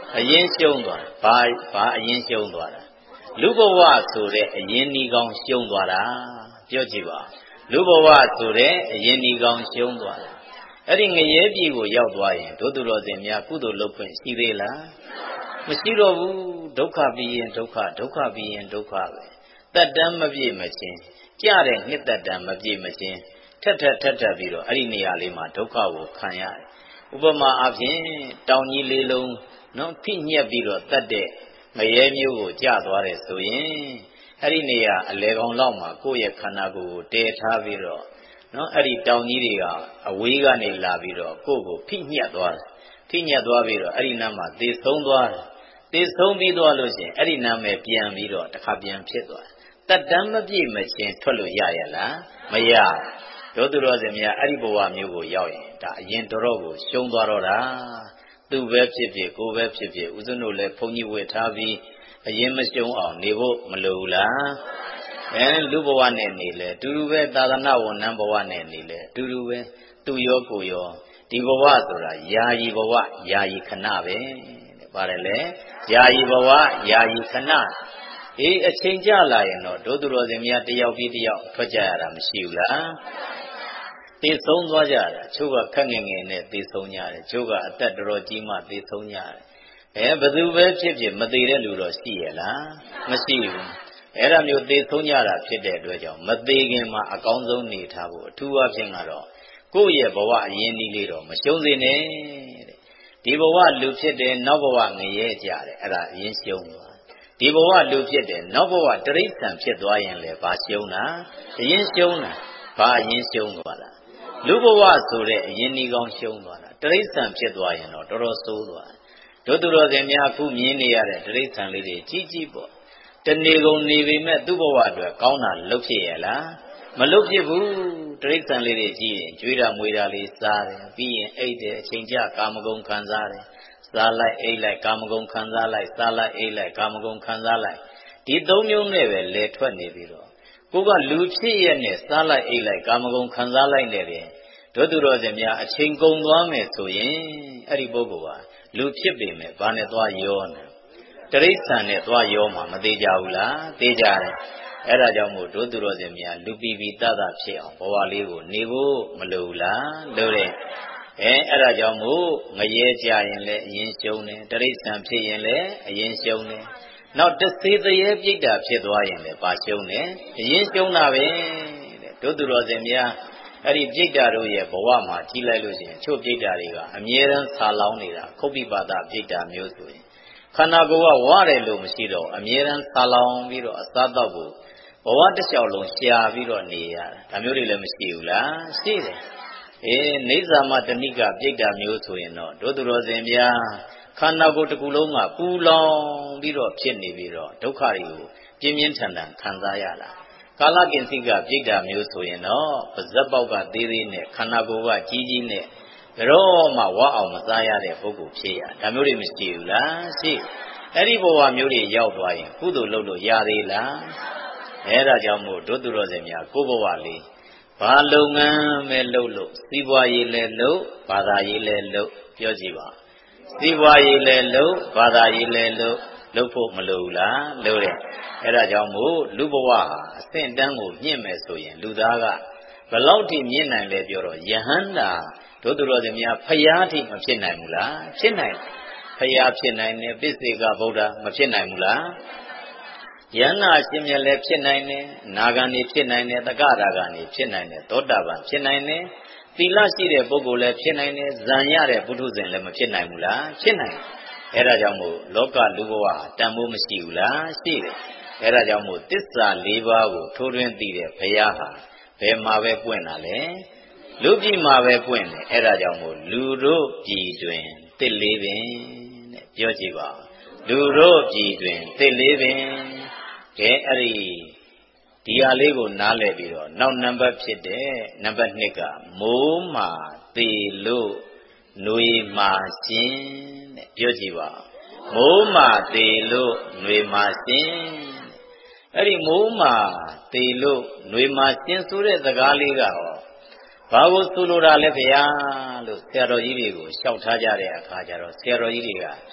အရင်ရှုံးသွားဘာဘာအရင်ရှုံးသွားတာလူဘဝဆိုတဲ့အရင်ဒီကောင်းရှုံးသွားတာပြောကြည့်ပါလူဘဝဆိုတဲ့အရင်ဒီကောင်းရှုံးသွားတာအဲ့ဒီငရဲပြည်ကိုရောက်သွားရင်ဒုသူတော်စင်များကုသိုလ်လုပ်ခွင့်ရှိသေးလားမရှိတော့ဘူးဒုက္ခပြီးရင်ဒုက္ခဒုက္ခပြီးရင်ဒုက္ခပဲတတ်တမ်းမပြည့်မချင်းကြတဲ့နှစ်တတ်တမ်းမပြည့်မချင်းထက်ထက်ထက်ထက်ပြီးတော့အဲ့ဒီနေရာလေးမှာဒုက္ခကိုခံရတယ်ဥပမာအဖြစ်တောင်ကြီးလေးလုံးနော်ဖိညက်ပြီးတော့တတ်တဲ့ငရဲမျိုးကိုကြာသွားတယ်ဆိုရင်အဲ့ဒီနေရာအလေကောင်လောက်မှာကိုယ့်ရဲ့ခန္ဓာကိုယ်ကိုတည်ထားပြီးတော့နော်အဲ့ဒီတောင်ကြီးတွေကအဝေးကနေလာပြီးတော့ကိုယ့်ကိုဖိညက်သွားတယ်ဖိညက်သွားပြီးတော့အဲ့ဒီနားမှာသေဆုံးသွားတယ်သေဆုံးပြီးသွားလို့ရှိရင်အဲ့ဒီနားမှာပြန်ပြီးတော့တစ်ခါပြန်ဖြစ်သွားတယ်တတ်တမ်းမပြည့်မချင်းထွက်လို့ရရလားမရတို့သူတော်စင်များအဲ့ဒီဘဝမျိုးကိုရောက်ရင်ဒါအရင်တော်တော်ကိုရှုံးသွားတော့တာသူပဲဖြစ်ဖြစ်ကိုပဲဖြစ်ဖြစ်ဦးဇင်းတို့လည်းဘုန်းကြီးဝေထားပြီးအရင်မရှုံးအောင်နေဖို့မလိုဘူးလားအဲလူဘဝနဲ့နေလေတူတူပဲသာသနာဝန်ထမ်းဘဝနဲ့နေလေတူတူပဲသူရောကိုရောဒီဘဝဆိုတာယာယီဘဝယာယီခဏပဲတဲ့ပါတယ်လေယာယီဘဝယာယီခဏအေးအချိန်ကြလာရင်တော့ဒုသူတော်စင်များတယောက်ပြီးတယောက်ထွက်ကြရတာမရှိဘူးလားသေဆုံးသွားကြတာချို့ကခက်ငယ်ငယ်နဲ့သေဆုံးကြတယ်ချို့ကအသက်တော်တော်ကြီးမှသေဆုံးကြတယ်အဲဘယ်သူပဲဖြစ်ဖြစ်မသေးတဲ့လူတော့ရှိရလားမရှိဘူးအဲ့ဒါမျိုးသေဆုံးကြတာဖြစ်တဲ့အတွက်ကြောင့်မသေးခင်မှာအကောင်းဆုံးနေထားဖို့အထူးအဖြင့်ကတော့ကိုယ့်ရဲ့ဘဝအရင်းကြီးလေးတော့မရှုံးစေနဲ့တဲ့ဒီဘဝလူဖြစ်တယ်နောက်ဘဝငရဲကြတယ်အဲ့ဒါအရင်ရှုံးသွားဒီဘဝလူဖြစ်တယ်နောက်ဘဝတိရစ္ဆာန်ဖြစ်သွားရင်လည်းဘာရှုံးတာအရင်ရှုံးတာဘာအရင်ရှုံးသွားတာလူဘဝဆိုတဲ့အရင်ဒီကောင်းရှုံးသွားတာတိရစ္ဆာန်ဖြစ်သွားရင်တော့တော်တော်ဆိုးသွားတို့သူတော်စင်များအခုမြင်နေရတဲ့တိရစ္ဆာန်လေးတွေကြီးကြီးပေါ့တနေကုန်နေပေမဲ့သူ့ဘဝအတွက်ကောင်းတာလုပ်ဖြစ်ရလားမလုပ်ဖြစ်ဘူးတိရစ္ဆာန်လေးတွေကြီးရင်ကြွေးတာမွေတာလေးစားတယ်ပြီးရင်အိတ်တယ်အချိန်ကျကာမဂုဏ်ခံစားတယ်စားလိုက်အိတ်လိုက်ကာမဂုဏ်ခံစားလိုက်စားလိုက်အိတ်လိုက်ကာမဂုဏ်ခံစားလိုက်ဒီသုံးမျိုးနဲ့ပဲလဲထွက်နေပြီးတော့ကိုကလူဖြစ်ရနဲ့စားလိုက်အိတ်လိုက်ကာမဂုဏ်ခံစားလိုက်နေတယ်တို့သူတော်စင်များအချိန်ကုန်သွားမယ်ဆိုရင်အဲ့ဒီပုဂ္ဂိုလ်ဟာလူဖြစ်ပေမဲ့ဘာနဲ့သွားရောနေတရိစ္ဆာန်နဲ့သွားရောမှာမသေးကြဘူးလားသေးကြတယ်အဲ့ဒါကြောင့်မို့တို့သူတော်စင်များလူပီပီတတဖြစ်အောင်ဘဝလေးကိုနေဖို့မလိုဘူးလားလိုတယ်အဲအဲ့ဒါကြောင့်မို့ငရဲကြရင်လည်းအရင်ရှုံးတယ်တရိစ္ဆာန်ဖြစ်ရင်လည်းအရင်ရှုံးတယ်နောက်တစေတရေပြိတ္တာဖြစ်သွားရင်လည်းပါရှုံးတယ်အရင်ရှုံးတာပဲတဲ့တို့သူတော်စင်များအဲ့ဒီပြိတ္တာတို့ရဲ့ဘဝမှာကြီးလိုက်လို့ရှိရင်ချို့ပြိတ္တာတွေကအမြဲတမ်းဆာလောင်းနေတာခုတ်ပိပါဒပြိတ္တာမျိုးဆိုရင်ခန္ဓာကိုယ်ကဝရတယ်လို့မရှိတော့အမြဲတမ်းဆာလောင်းပြီးတော့အစားတော့ကိုဘဝတစ်လျှောက်လုံးရှာပြီးတော့နေရတာဒါမျိုးတွေလည်းမရှိဘူးလားရှိတယ်အေးနေဇာမတဏိကပြိတ္တာမျိုးဆိုရင်တော့တို့သူတော်စင်ဗျာခန္ဓာကိုယ်တစ်ခုလုံးကပူလောင်ပြီးတော့ဖြစ်နေပြီးတော့ဒုက္ခတွေကိုပြင်းပြင်းထန်ထန်ခံစားရတာကာလကင်စိကပြိတ္တာမျိုးဆိုရင်တော့ပါဇက်ပေါက်ကသေးသေးနဲ့ခန္ဓာကိုယ်ကကြီးကြီးနဲ့ဘယ်တော့မှဝါအောင်မစားရတဲ့ပုဂ္ဂိုလ်ဖြစ်ရဒါမျိုးတွေမရှိဘူးလားရှိအဲ့ဒီဘဝမျိုးတွေရောက်သွားရင်ကုသိုလ်လုပ်လို့ရသေးလားအဲ့ဒါကြောင့်မို့တို့သူတော်စင်များကိုယ်ဘဝလေးဘာလုပ်ငန်းပဲလုပ်လို့စီးပွားရေးလည်းလုပ်ဘာသာရေးလည်းလုပ်ပြောကြည့်ပါစီးပွားရေးလည်းလုပ်ဘာသာရေးလည်းလုပ်လုပ်ဖို့မလိုဘူးလားလုပ်တယ်အဲ့ဒါကြောင့်မို့လူဘဝဟာအဆင့်တန်းကိုမြင့်မယ်ဆိုရင်လူသားကဘယ်လောက်ထိမြင့်နိုင်လဲပြောတော့ယဟန္တာတို့သူတော်စင်များဖျားထိမဖြစ်နိုင်ဘူးလားဖြစ်နိုင်ဖျားဖြစ်နိုင်တယ်ပိစိကဗုဒ္ဓမဖြစ်နိုင်ဘူးလားယန္နာရှင်မြတ်လည်းဖြစ်နိုင်တယ်နာဂန်နေဖြစ်နိုင်တယ်တက္ကရာဂန်နေဖြစ်နိုင်တယ်သောတာပန်ဖြစ်နိုင်တယ်သီလရှိတဲ့ပုဂ္ဂိုလ်လည်းဖြစ်နိုင်တယ်ဇံရတဲ့ပုထုဇဉ်လည်းမဖြစ်နိုင်ဘူးလားဖြစ်နိုင်အဲ့ဒါကြောင့်မို့လောကလူဘဝတန်ဖိုးမရှိဘူးလားရှိတယ်အဲ့ဒါကြောင့်မို့သစ္စာလေးပါးကိုထိုးထွင်းသိတဲ့ဘုရားဟာဘယ်မှာပဲပွင့်တာလဲလူပြည်မှာပဲပွင့်တယ်အဲ့ဒါကြောင့်မို့လူတို့ပြည်တွင်တစ်လေးပင်တဲ့ပြောကြည့်ပါလူတို့ပြည်တွင်တစ်လေးပင်ကဲအဲ့ဒီဒီဟာလေးကိုနားလည်ပြီးတော့နောက်နံပါတ်ဖြစ်တဲ့နံပါတ်နှစ်ကမိုးမာသေးလို့ຫນွေမာရှင်တဲ့ပြောကြည့်ပါမိုးမာသေးလို့ຫນွေမာရှင်အဲ့ဒီမိုးမာသေးလို့ຫນွေမာရှင်ဆိုတဲ့စကားလေးကဟောဘာကိုဆိုလိုတာလဲဗျာလို့ဆရာတော်ကြီးတွေကိုလျှောက်ထားကြတဲ့အခါကျတော့ဆရာတော်ကြီးတွေက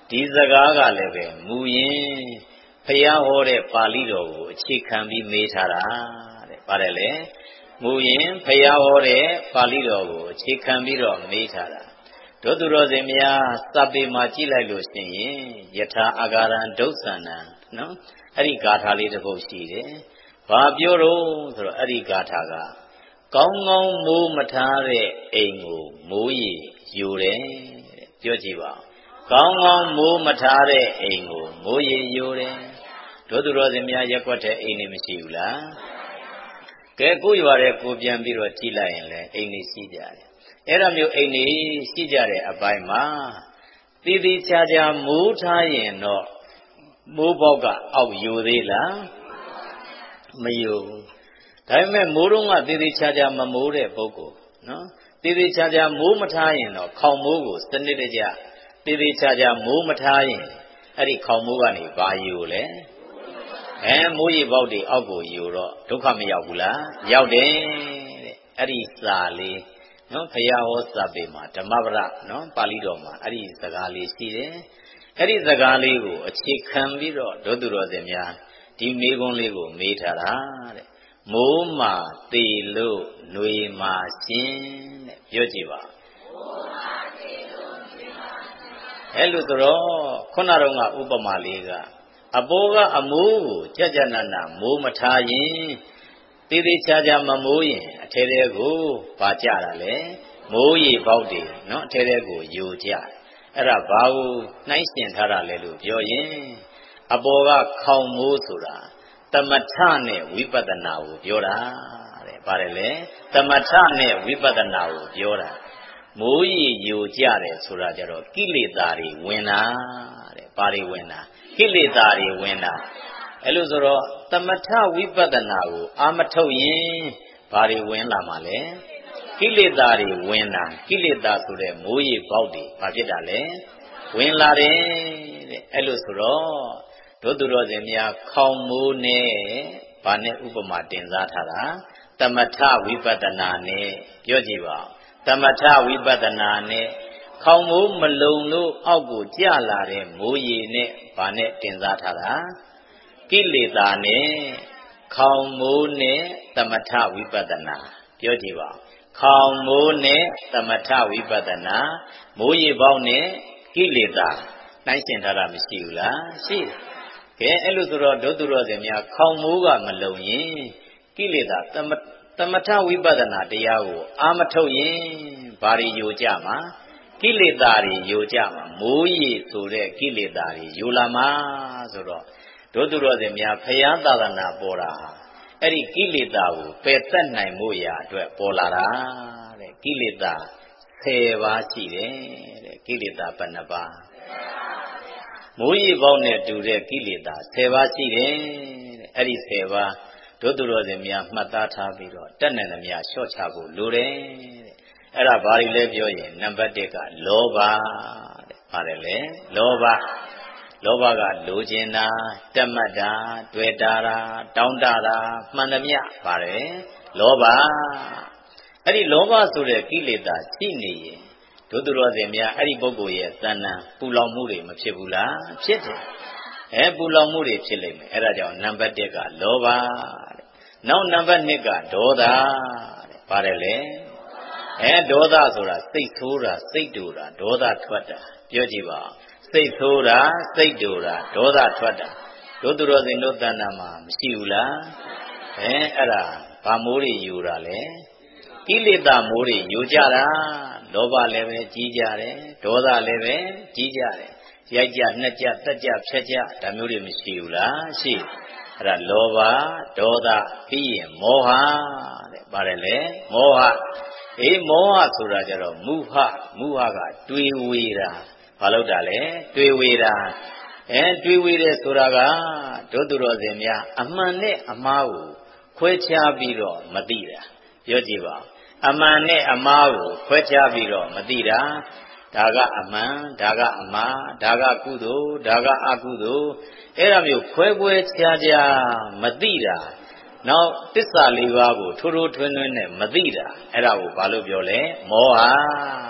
ဒီစကားကလည်းပဲမူရင်ဖယားဟောတဲ့ပါဠိတော်ကိုအခြေခံပြီးမေးထားတာတဲ့ပါတယ်လေမူရင်ဖယားဟောတဲ့ပါဠိတော်ကိုအခြေခံပြီးတော့မေးထားတာတို့သူတော်စင်များစာပေမှာကြည့်လိုက်လို့ရှိရင်ယထာအာဂရံဒုက္ဆန္နံနော်အဲ့ဒီဂါထာလေးတစ်ပုဒ်ရှိတယ်ဘာပြောတော့ဆိုတော့အဲ့ဒီဂါထာကကောင်းကောင်းမိုးမထားတဲ့အိမ်ကိုမိုးရေယိုတယ်တဲ့ပြောကြည့်ပါကောင်းကောင်းမိုးမထားတဲ့အိမ်ကိုမိုးရေယိုတယ်တို့သူတော်စင်များရက်ွက်တဲ့အိမ်တွေမရှိဘူးလားကဲကိုရွာတဲ့ကိုပြန်ပြီးတော့ကြည့်လိုက်ရင်လည်းအိမ်တွေရှိကြတယ်အဲ့ဒါမျိုးအိမ်တွေရှိကြတဲ့အပိုင်းမှာတည်တည်ချာချာမိုးထားရင်တော့မိုးပေါက်ကအောက်ယိုသေးလားမယိုဒါပေမဲ့မိုးတော့ကတည်တည်ချာချာမမိုးတဲ့ပုဂ္ဂိုလ်နော်တည်တည်ချာချာမိုးမထားရင်တော့ခေါင်မိုးကိုစနစ်တကျတည်တည်ချာချာမိုးမထားရင်အဲ့ဒီခေါင်မိုးကနေဘာယိုလဲအဲမိုးရေပေါက်တွေအောက်ကိုယိုတော့ဒုက္ခမရောက်ဘူးလားရောက်တယ်တဲ့အဲ့ဒီစာလေးနော်ဘုရားဟောစာပေမှာဓမ္မပဒနော်ပါဠိတော်မှာအဲ့ဒီစကားလေးရှိတယ်အဲ့ဒီစကားလေးကိုအခြေခံပြီးတော့ဒုသူတော်စင်များဒီမေးခွန်းလေးကိုမေးထားတာတဲ့မိုးမှာတေလို့ຫນွေမှာရှင်တဲ့ပြောကြည့်ပါအဲ့လိုဆိုတော့ခုနတော့ကဥပမာလေးကအပေါ်ကအမိုးကိုကြကြနနမိုးမထားရင်တည်တည်ချာချာမမိုးရင်အထဲထဲကိုပါကြတာလေမိုးရေပေါက်တွေနော်အထဲထဲကိုယိုကြအဲ့ဒါဘာကိုနှိုင်းရှင်ထားတာလဲလို့ပြောရင်အပေါ်ကခေါင်မိုးဆိုတာသမထနဲ့ဝိပဿနာကိုပြောတာတဲ့ပါတယ်လေသမထနဲ့ဝိပဿနာကိုပြောတာမိုးရေယိုကြတယ်ဆိုတာကြတော့ကိလေသာတွေဝင်တာတဲ့ဘာတွေဝင်တာကိလေသာတွေဝင်တာအဲ့လိုဆိုတော့သမထဝိပဿနာကိုအာမထုတ်ရင်ဘာတွေဝင်လာမှာလဲကိလေသာတွေဝင်တာကိလေသာဆိုတဲ့မိုးရေပေါက်တွေဘာဖြစ်တာလဲဝင်လာတယ်တဲ့အဲ့လိုဆိုတော့တို့သူတော်စင်များခေါင်မိုးနဲ့ဘာနဲ့ဥပမာတင်စားထားတာသမထဝိပဿနာနဲ့ပြောကြည့်ပါသမထဝိပဿနာနဲ့ခေါင်မိုးမလုံလို့အောက်ကိုကျလာတဲ့မိုးရေနဲ့ဘာနဲ့တင်စားထားတာကိလေသာနဲ့ခေါင်မိုးနဲ့သမထဝိပဿနာပြောကြည့်ပါခေါင်မိုးနဲ့သမထဝိပဿနာမိုးရေပေါက်နဲ့ကိလေသာနှိုင်းရှင်ထားတာမရှိဘူးလားရှိတယ်ကဲအဲ့လိုဆိုတော့ဒုသူတော်စင်များခေါင်မိုးကမလုံရင်ကိလေသာသမသမထဝိပဿနာတရားကိုအာမထုတ်ရင်ဘာတွေယိုကြမှာကိလေသာတွေယိုကြမှာမိုးရေဆိုတဲ့ကိလေသာတွေယိုလာမှာဆိုတော့ဒုသူတော်စင်များဖယားသာသနာပေါ်တာအဲ့ဒီကိလေသာကိုပယ်တတ်နိုင်မှုရာအတွက်ပေါ်လာတာတဲ့ကိလေသာဆယ်ပါးရှိတယ်တဲ့ကိလေသာဘယ်နှပါးမိုးရေပေါက်နဲ့တူတဲ့ကိလေသာဆယ်ပါးရှိတယ်တဲ့အဲ့ဒီဆယ်ပါးဒုသူတော်စင်များမှတ်သားထားပြီးတော့တတ်နိုင်သမျှလျှော့ချဖို့လိုတယ်တဲ့အဲ့ဒါဘာတွေလဲပြောရင်နံပါတ်တစ်ကလောဘတဲ့ပါတယ်လေလောဘလောဘကလိုချင်တာတက်မှတ်တာတွေ့တာတောင်းတတာမှန်သမျှပါတယ်လောဘအဲ့ဒီလောဘဆိုတဲ့ကိလေသာရှိနေရင်ဒုသူတော်စင်များအဲ့ဒီပုဂ္ဂိုလ်ရဲ့တဏ္ဍပူလောင်မှုတွေမဖြစ်ဘူးလားဖြစ်တယ်အဲပူလောင်မှုတွေဖြစ်လိမ့်မယ်အဲ့ဒါကြောင့်နံပါတ်တစ်ကလောဘတဲ့နောက်နံပါတ်နှစ်ကဒေါသတဲ့ပါတယ်လေအဲဒေါသဆိုတာစိတ်ဆိုးတာစိတ်တူတာဒေါသထွက်တာပြောကြည့်ပါစိတ်ဆိုးတာစိတ်တူတာဒေါသထွက်တာတို့သူတော်စင်တို့တဏ္ဍမှာမရှိဘူးလားအဲအဲ့ဒါဘာမိုးတွေယူတာလဲကိလေသာမိုးတွေယူကြတာလောဘလည်းပဲကြီးကြတယ်ဒေါသလည်းပဲကြီးကြတယ်ရိုက်ကြနှက်ကြတက်ကြဖြတ်ကြဒါမျိုးတွေမရှိဘူးလားရှိအဲ့ဒါလောဘဒေါသပြီးရင်မောဟတဲ့ပါတယ်လေမောဟအေးမောဟဆိုတာကြတော့မုဟမုဟကတွေးဝေတာဘာလို့တာလဲတွေးဝေတာအဲတွေးဝေတယ်ဆိုတာကဒုသူတော်စင်များအမှန်နဲ့အမှားကိုခွဲခြားပြီးတော့မသိတာပြောကြည့်ပါအမှန်နဲ့အမှားကိုခွဲခြားပြီးတော့မသိတာဒါကအမှန်ဒါကအမှားဒါကကုသိုလ်ဒါကအကုသိုလ်အဲ့ဒါမျိုးခွဲခွဲခြားခြားမသိတာနောက်တစ္ဆာလေးပါးကိုထိုးထိုးထွင်းထွင်းနဲ့မသိတာအဲ့ဒါကိုဘာလို့ပြောလဲမောဟ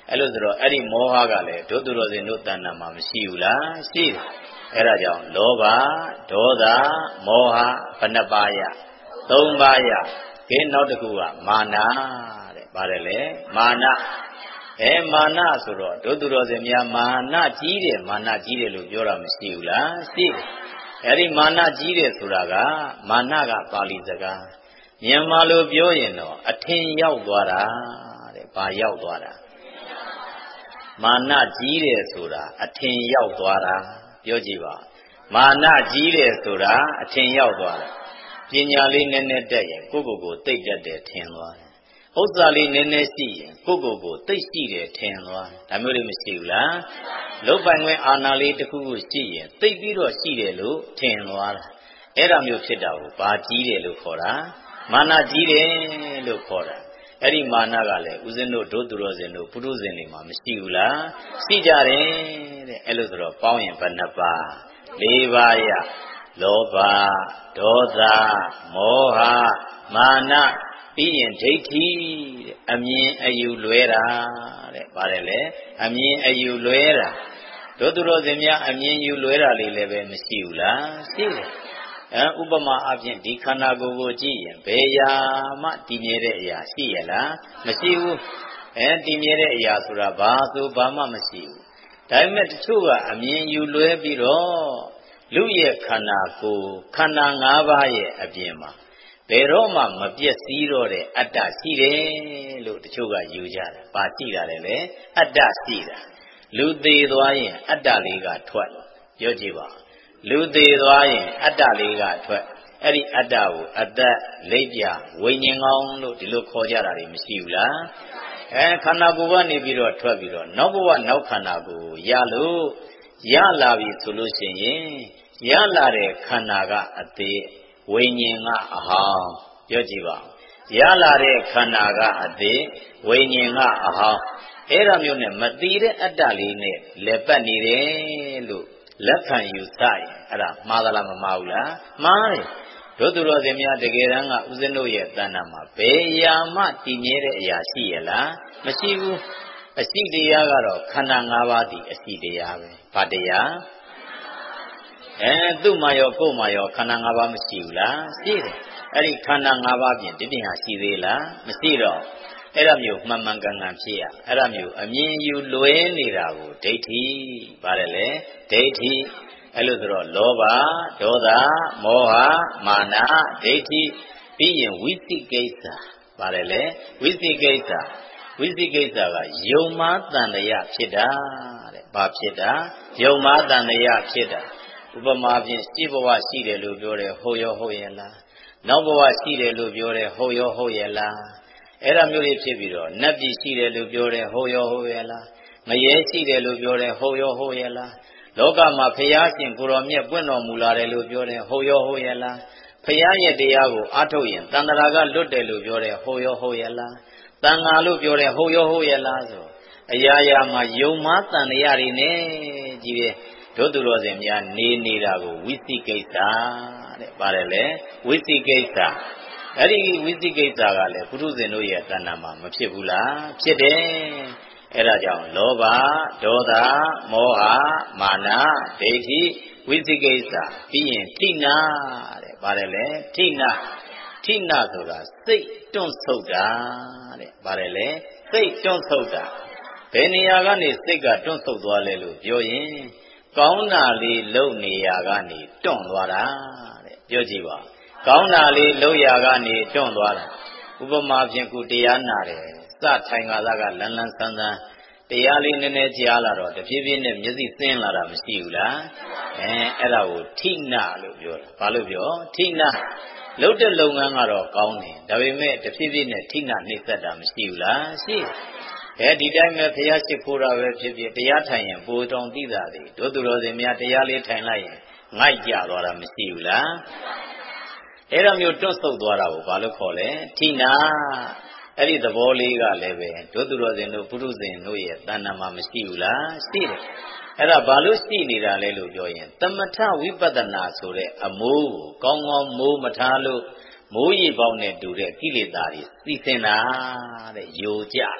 အဲ့လိုဆိုတော့အဲ့ဒီမောဟကလည်းဒုသူတော်စင်တို့တဏ္ဍာမှာမရှိဘူးလားရှိတယ်အဲ့ဒါကြောင့်လောဘဒေါသမောဟဘယ်နှပါးရသုံးပါးရဒီနောက်တစ်ခုကမာနတဲ့ပါတယ်လေမာနအဲမာနဆိုတော့ဒုသူတော်စင်များမာနကြီးတယ်မာနကြီးတယ်လို့ပြောတာမရှိဘူးလားရှိတယ်အဲ့ဒီမာနကြီးတယ်ဆိုတာကမာနကပါဠိစကားမြန်မာလိုပြောရင်တော့အထင်ရောက်သွားတာတဲ့ဘာရောက်သွားတာမာနကြီးတယ်ဆိုတာအထင်ရောက်သွားတာပြောကြည့်ပါမာနကြီးတယ်ဆိုတာအထင်ရောက်သွားတာပညာလေးနည်းနည်းတက်ရင်ကိုယ့်ကိုယ်ကိုသိတတ်တယ်ထင်သွားတယ်ဥစ္စာလေးနည်းနည်းရှိရင်ကိုယ့်ကိုယ်ကိုသိရှိတယ်ထင်သွားဒါမျိုးတွေမရှိဘူးလားလုတ်ပိုင်ခွင့်အာဏာလေးတစ်ခုခုရှိရင်သိပြီးတော့ရှိတယ်လို့ထင်သွားတာအဲ့ဒါမျိုးဖြစ်တာကိုဘာကြီးတယ်လို့ခေါ်တာမာနကြီးတယ်လို့ခေါ်တာအဲ့ဒီမာနကလည်းဦးဇင်းတို့ဒုသူတော်စင်တို့ပုထုဇဉ်တွေမှာမရှိဘူးလားရှိကြတယ်တဲ့အဲ့လိုဆိုတော့ပေါင်းရင်ဘယ်နှပါးလေးပါးရလောဘဒေါသမောဟမာနပြီးရင်ဒိဋ္ဌိတဲ့အမြင်အယူလွဲတာတဲ့ပါတယ်လေအမြင်အယူလွဲတာဒုသူတော်စင်များအမြင်ယူလွဲတာလေးလည်းပဲမရှိဘူးလားရှိတယ်အဲဥပမာအပြင်ဒီခန္ဓာကိုယ်ကိုကြည့်ရင်ဘယ်ရာမှတည်မြဲတဲ့အရာရှိရလားမရှိဘူးအဲတည်မြဲတဲ့အရာဆိုတာဘာဆိုဘာမှမရှိဘူးဒါပေမဲ့တချို့ကအမြင်ယူလွဲပြီးတော့လူရဲ့ခန္ဓာကိုယ်ခန္ဓာ၅ပါးရဲ့အပြင်မှာဘယ်တော့မှမပြည့်စည်တော့တဲ့အတ္တရှိတယ်လို့တချို့ကယူကြတယ်။ဘာရှိတာလဲလဲအတ္တရှိတာလူသေးသွားရင်အတ္တလေးကထွက်ပြောကြည့်ပါလူသေးသွားရင်အတ္တလေးကထွက်အဲ့ဒီအတ္တကိုအတ္တလိပ်ပြဝိညာဉ်ကောင်းလို့ဒီလိုခေါ်ကြတာတွေမရှိဘူးလားအဲခန္ဓာကိုယ်ကနေပြီးတော့ထွက်ပြီးတော့နောက်ဘဝနောက်ခန္ဓာကိုယ်ရလို့ရလာပြီဆိုလို့ရှိရင်ရလာတဲ့ခန္ဓာကအသေးဝိညာဉ်ကအဟောင်းပြောကြည့်ပါရလာတဲ့ခန္ဓာကအသေးဝိညာဉ်ကအဟောင်းအဲ့ဒါမျိုးနဲ့မတည်တဲ့အတ္တလေးနဲ့လက်ပတ်နေတယ်လို့လက်ခံယူဆရင်အဲ့ဒါမှားသလားမမှားဘူးလားမှားတယ်တို့သူတော်စင်များတကယ်တမ်းကဥစဉ်တို့ရဲ့တဏ္ဍာမှာဘယ်ရာမှတည်မြဲတဲ့အရာရှိရလားမရှိဘူးအရှိတရားကတော့ခန္ဓာ၅ပါးတည်အရှိတရားပဲဘာတရားအဲသူ့မှာရောကိုယ်မှာရောခန္ဓာ၅ပါးမရှိဘူးလားရှိတယ်အဲ့ဒီခန္ဓာ၅ပါးပြင်ဒီပြင်ဟာရှိသေးလားမရှိတော့အဲ့ဒါမျိုးမှန်မှန်ကန်ကန်ဖြစ်ရအဲ့ဒါမျိုးအမြင်ယူလွဲနေတာကိုဒိဋ္ဌိပါတယ်လေဒိဋ္ဌိအဲ့လိုဆိုတော့လောဘဒေါသမောဟမာနဒိဋ္ဌိပြီးရင်ဝိသိကိစ္စပါတယ်လေဝိသိကိစ္စဝိသိကိစ္စကယုံမာတန်တရားဖြစ်တာတဲ့ဘာဖြစ်တာယုံမာတန်တရားဖြစ်တာဥပမာဖြင့်ရှိဘဝရှိတယ်လို့ပြောတယ်ဟုတ်ရောဟုတ်ရဲ့လားနောက်ဘဝရှိတယ်လို့ပြောတယ်ဟုတ်ရောဟုတ်ရဲ့လားအဲ့ဒါမျိုးတွေဖြစ်ပြီးတော့နတ်ပြည်ရှိတယ်လို့ပြောတယ်ဟုတ်ရောဟုတ်ရဲ့လားငရဲရှိတယ်လို့ပြောတယ်ဟုတ်ရောဟုတ်ရဲ့လားလောကမှာဖရာရှင်ကိုရောမြတ်ပွင့်တော်မူလာတယ်လို့ပြောတယ်ဟုတ်ရောဟုတ်ရဲ့လားဖရာရဲ့တရားကိုအားထုတ်ရင်တန်ត្រာကလွတ်တယ်လို့ပြောတယ်ဟုတ်ရောဟုတ်ရဲ့လားတန်ဃာလို့ပြောတယ်ဟုတ်ရောဟုတ်ရဲ့လားဆိုအရာရာမှာယုံမှားတန်တရားတွေနဲ့ကြီးတယ်တို့သူတော်စင်များနေနေတာကိုဝိသိကိစ္စတဲ့ပါတယ်လေဝိသိကိစ္စအဲ့ဒီဝိသိကိစ္စကလည်းပုထုဇဉ်တို့ရဲ့တဏ္ဍာမှာမဖြစ်ဘူးလားဖြစ်တယ်အဲ့ဒါကြောင့်လောဘဒေါသမောဟမာနဒိဋ္ဌိဝိသိကိစ္စပြီးရင်ဋိနာတဲ့ပါတယ်လေဋိနာဋိနာဆိုတာစိတ်တွန့်ဆုတ်တာတဲ့ပါတယ်လေစိတ်တွန့်ဆုတ်တာဘယ်နေရာကနေစိတ်ကတွန့်ဆုတ်သွားလဲလို့ပြောရင်ကောင်းတာလေးလုံနေရာကနေတွန့်သွားတာတဲ့ပြောကြည့်ပါကောင်းတာလေးလုံရာကနေတွန့်သွားတာဥပမာဖြင့်ခုတရားနာတယ်စထိုင်ခါသာကလန်းလန်းဆန်းဆန်းတရားလေးနည်းနည်းကြားလာတော့တဖြည်းဖြည်းနဲ့မျက်စိသင်းလာတာမရှိဘူးလားအဲအဲ့ဒါကိုဋိနာလို့ပြောတာဘာလို့ပြောဋိနာလုတ်တဲ့လုပ်ငန်းကတော့ကောင်းတယ်ဒါပေမဲ့တဖြည်းဖြည်းနဲ့ဋိနာနှိမ့်သက်တာမရှိဘူးလားရှိအဲဒီတိုင်းပဲဘုရားရှိခိုးတာပဲဖြစ်ဖြစ်တရားထိုင်ရင်ပိုတောင်သိတာလေတို့သူတော်စင်များတရားလေးထိုင်လိုက်ရင်ငိုက်ကြသွားတာမရှိဘူးလားအဲ့ဒါမျိုးတွန့်ဆုတ်သွားတာကိုဘာလို့ခေါ်လဲဋိနာအဲ့ဒီသဘောလေးကလည်းပဲတို့သူတော်စင်တို့ပုထုဇဉ်တို့ရဲ့တဏ္ဍာမှာမရှိဘူးလားရှိတယ်အဲ့ဒါဘာလို့ရှိနေတာလဲလို့ပြောရင်သမထဝိပဿနာဆိုတဲ့အမိုးကိုကောင်းကောင်းမိုးမထားလို့မိုးရေပေါက်နဲ့တူတဲ့ကိလေသာတွေသိစင်တာတဲ့ယိုကြတာ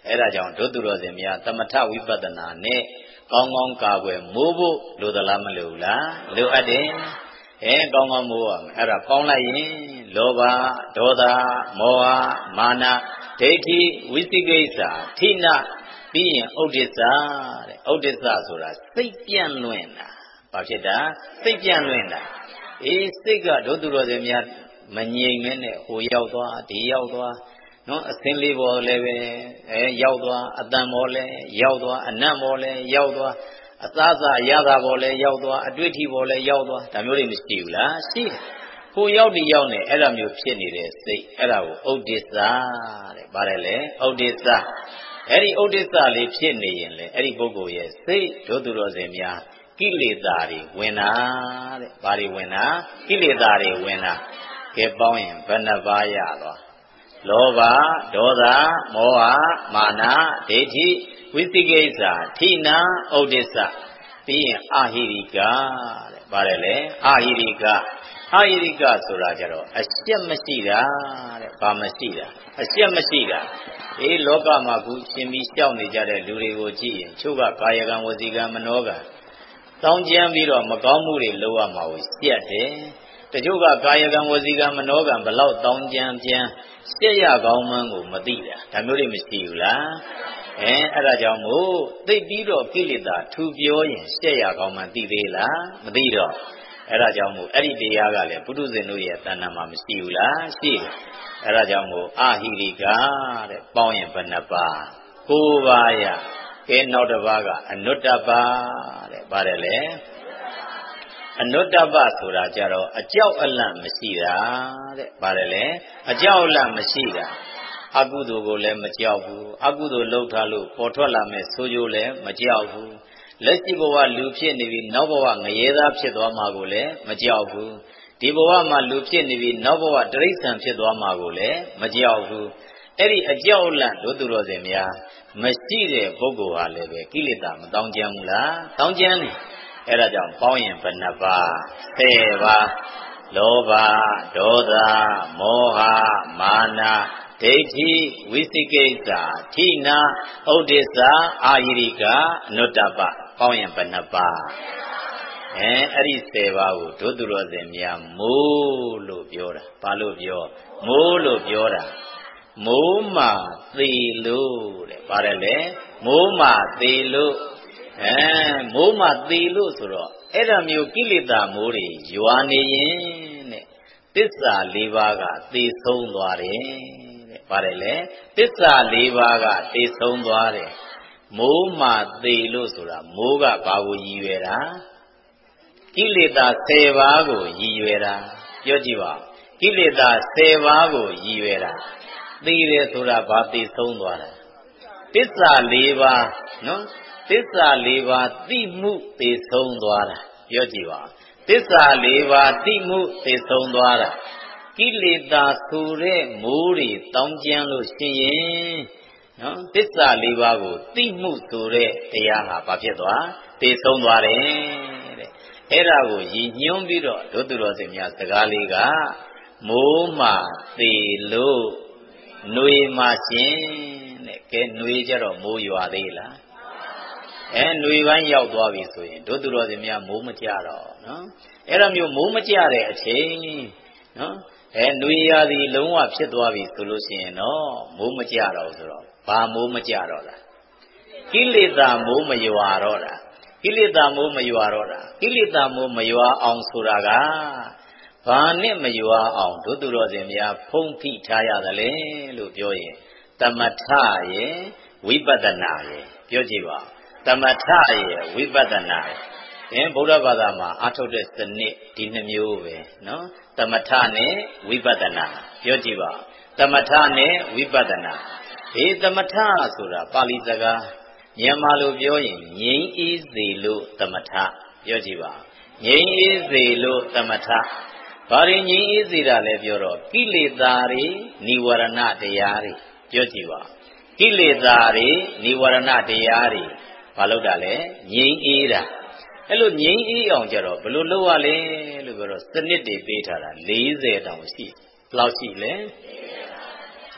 အဲ့ဒါကြောင့်ဒုသူတော်စင်များသမထဝိပဿနာနဲ့ကောင်းကောင်းကာကွယ်မိုးဖို့လိုသလားမလိုဘူးလားလိုအပ်တယ်အဲကောင်းကောင်းမိုးရမယ်အဲ့ဒါပေါင်းလိုက်ရင်လောဘဒေါသမောဟမာနဒိဋ္ဌိဝိသိကိစ္စထိနာပြီးရင်ဥဒိစ္စတဲ့ဥဒိစ္စဆိုတာစိတ်ပြန့်လွင့်တာဘာဖြစ်တာစိတ်ပြန့်လွင့်တာအေးစိတ်ကဒုသူတော်စင်များမငြိမ်မဲနဲ့ဟိုရောက်သွားဒီရောက်သွားနော်အစင်းလေးပေါ်လည်းပဲအဲရောက်သွားအတန်ပေါ်လည်းရောက်သွားအနံ့ပေါ်လည်းရောက်သွားအသားစားရတာပေါ်လည်းရောက်သွားအတွေ့အထိပေါ်လည်းရောက်သွားဒါမျိုးတွေမရှိဘူးလားရှိတယ်ဟိုရောက်ဒီရောက်နေအဲ့ဒါမျိုးဖြစ်နေတဲ့စိတ်အဲ့ဒါကိုဥဒိစ္စတဲ့ပါတယ်လေဥဒိစ္စအဲ့ဒီဥဒိစ္စလေးဖြစ်နေရင်လေအဲ့ဒီပုဂ္ဂိုလ်ရဲ့စိတ်ဒုသူတော်စင်များကိလေသာတွေဝင်တာတဲ့ဘာတွေဝင်တာကိလေသာတွေဝင်တာကဲပေါင်းရင်ဘယ်နှပါးရသွားလောဘဒေါသမောဟမာနဒိဋ္ဌိဝိသိကိစ္စထိနာဥဒိစ္စပြီးရင်အာဟိရိကတဲ့ပါတယ်လေအာဟိရိကအာဟိရိကဆိုတာကြတော့အရှက်မရှိတာတဲ့ဘာမရှိတာအရှက်မရှိတာအေးလောကမှာခုရှင်ပြီးရှောက်နေကြတဲ့လူတွေကိုကြည့်ရင်ချို့ကကာယကံဝစီကံမနောကံတောင်းကျမ်းပြီးတော့မကောင်းမှုတွေလုပ်ရမှာကိုရှက်တယ်တချို့ကကာယကံဝစီကံမနောကံဘလောက်တောင်းကျမ်းပြန်ရှက်ရကောင်းမှန်းကိုမသိတာဒါမျိုးတွေမရှိဘူးလားအဲအဲ့ဒါကြောင့်မို့သိပြီးတော့ကိလေသာထူပြောရင်ရှက်ရကောင်းမှန်းသိသေးလားမသိတော့အဲ့ဒါကြောင့်မို့အဲ့ဒီတရားကလည်းပုထုဇဉ်တို့ရဲ့တဏ္ဍာမှာမရှိဘူးလားရှိတယ်အဲ့ဒါကြောင့်မို့အာဟိရိကတဲ့ပေါင်းရင်ဘယ်နှပါကိုးပါးရကဲနောက်တစ်ပါးကအနုတ္တပတဲ့ပါတယ်လေအနုတ္တပဆိုတာကြတော့အကြောက်အလန့်မရှိတာတဲ့ပါတယ်လေအကြောက်အလန့်မရှိတာအကုသိုလ်ကိုလည်းမကြောက်ဘူးအကုသိုလ်လှုပ်ထားလို့ပေါ်ထွက်လာမဲ့ဆိုးကျိုးလည်းမကြောက်ဘူးလက်ရှိဘဝလူဖြစ်နေပြီးနောက်ဘဝငရဲသားဖြစ်သွားမှာကိုလည်းမကြောက်ဘူးဒီဘဝမှာလူဖြစ်နေပြီးနောက်ဘဝတိရစ္ဆာန်ဖြစ်သွားမှာကိုလည်းမကြောက်ဘူးအဲ့ဒီအကြောက်အလန့်တို့သူတော်စင်များမရှိတဲ့ပုဂ္ဂိုလ်ဟာလည်းပဲကိလေသာမတောင်းကြဘူးလားတောင်းကြတယ်အဲ့ဒါကြောင့်ပေါင်းရင်ဘယ်နှပါဆယ်ပါလောဘဒေါသမောဟမာနဒိဋ္ဌိဝိသိကိစ္စထိနာဥဒိစ္စအာဟိရိကအနုတ္တပပေါင်းရင်ဘယ်နှပါအဲအဲ့ဒီဆယ်ပါးကိုဒုသူတော်စင်များမိုးလို့ပြောတာဘာလို့ပြောမိုးလို့ပြောတာမိုးမှသေလို့တဲ့ပါတယ်လေမိုးမှသေလို့အဲမိုးမှသေလို့ဆိုတော့အဲ့ဒါမျိုးကိလေသာမိုးတွေရွာနေရင်တဲ့သစ္စာလေးပါးကသေဆုံးသွားတယ်တဲ့ပါတယ်လေသစ္စာလေးပါးကသေဆုံးသွားတယ်မိုးမှသေလို့ဆိုတာမိုးကဘာကိုရည်ရွယ်တာကိလေသာဆယ်ပါးကိုရည်ရွယ်တာပြောကြည့်ပါကိလေသာဆယ်ပါးကိုရည်ရွယ်တာသေတယ်ဆိုတာဘာသေဆုံးသွားတာသစ္စာလေးပါးနော်သစ္စာလေးပါးသိမှုသေဆုံးသွားတာပြောကြည့်ပါသစ္စာလေးပါးသိမှုသေဆုံးသွားတာကိလေသာဆိုတဲ့မိုးတွေတောင်းကျမ်းလို့ရှိရင်နော်သစ္စာလေးပါးကိုသိမှုဆိုတဲ့တရားဟာဘာဖြစ်သွားသေဆုံးသွားတယ်တဲ့အဲ့ဒါကိုရည်ညွှန်းပြီးတော့ဒုသူတော်စင်များစကားလေးကမိုးမှသေလို့ຫນွေမှရှင်တဲ့ကဲຫນွေကြတော့မိုးရွာသေးလားအဲຫນွေပိုင်းရောက်သွားပြီဆိုရင်ဒုသူတော်စင်များမိုးမကြတော့နော်အဲ့ဒါမျိုးမိုးမကြတဲ့အချိန်နော်အဲຫນွေရာသီလုံးဝဖြစ်သွားပြီဆိုလို့ရှိရင်တော့မိုးမကြတော့ဆိုတော့ဘာမိုးမကြတော့လားကိလေသာမိုးမရွာတော့တာကိလေသာမိုးမရွာတော့တာကိလေသာမိုးမရွာအောင်ဆိုတာကဘာနဲ့မရွာအောင်ဒုသူတော်စင်များဖုံးဖိထားရတယ်လေလို့ပြောရင်သမထရဲ့ဝိပဿနာရဲ့ပြောကြည့်ပါသမထရဲ့ဝိပဿနာရဲ့အင်းဗုဒ္ဓဘာသာမှာအထုတ်တဲ့စနစ်ဒီနှမျိုးပဲနော်သမထနဲ့ဝိပဿနာပြောကြည့်ပါသမထနဲ့ဝိပဿနာဒီသမထဆိုတာပါဠိစကားမြန်မာလိုပြောရင်ငြိမ်းအေးစေလို့သမထပြောကြည့်ပါငြိမ်းအေးစေလို့သမထဘာတွေငြိမ်းအေးစေတာလဲပြောတော့ကိလေသာတွေនិဝရဏတရားတွေပြောကြည့်ပါကိလေသာတွေនិဝရဏတရားတွေဘာလို့တာလဲငြိမ်းအေးတာအဲ့လိုငြိမ်းအေးအောင်ကြတော့ဘယ်လိုလုပ်ရလဲလို့ပြောတော့စနစ်တွေပေးထားတာ၄၀တောင်ရှိဘယ်လောက်ရှိလဲ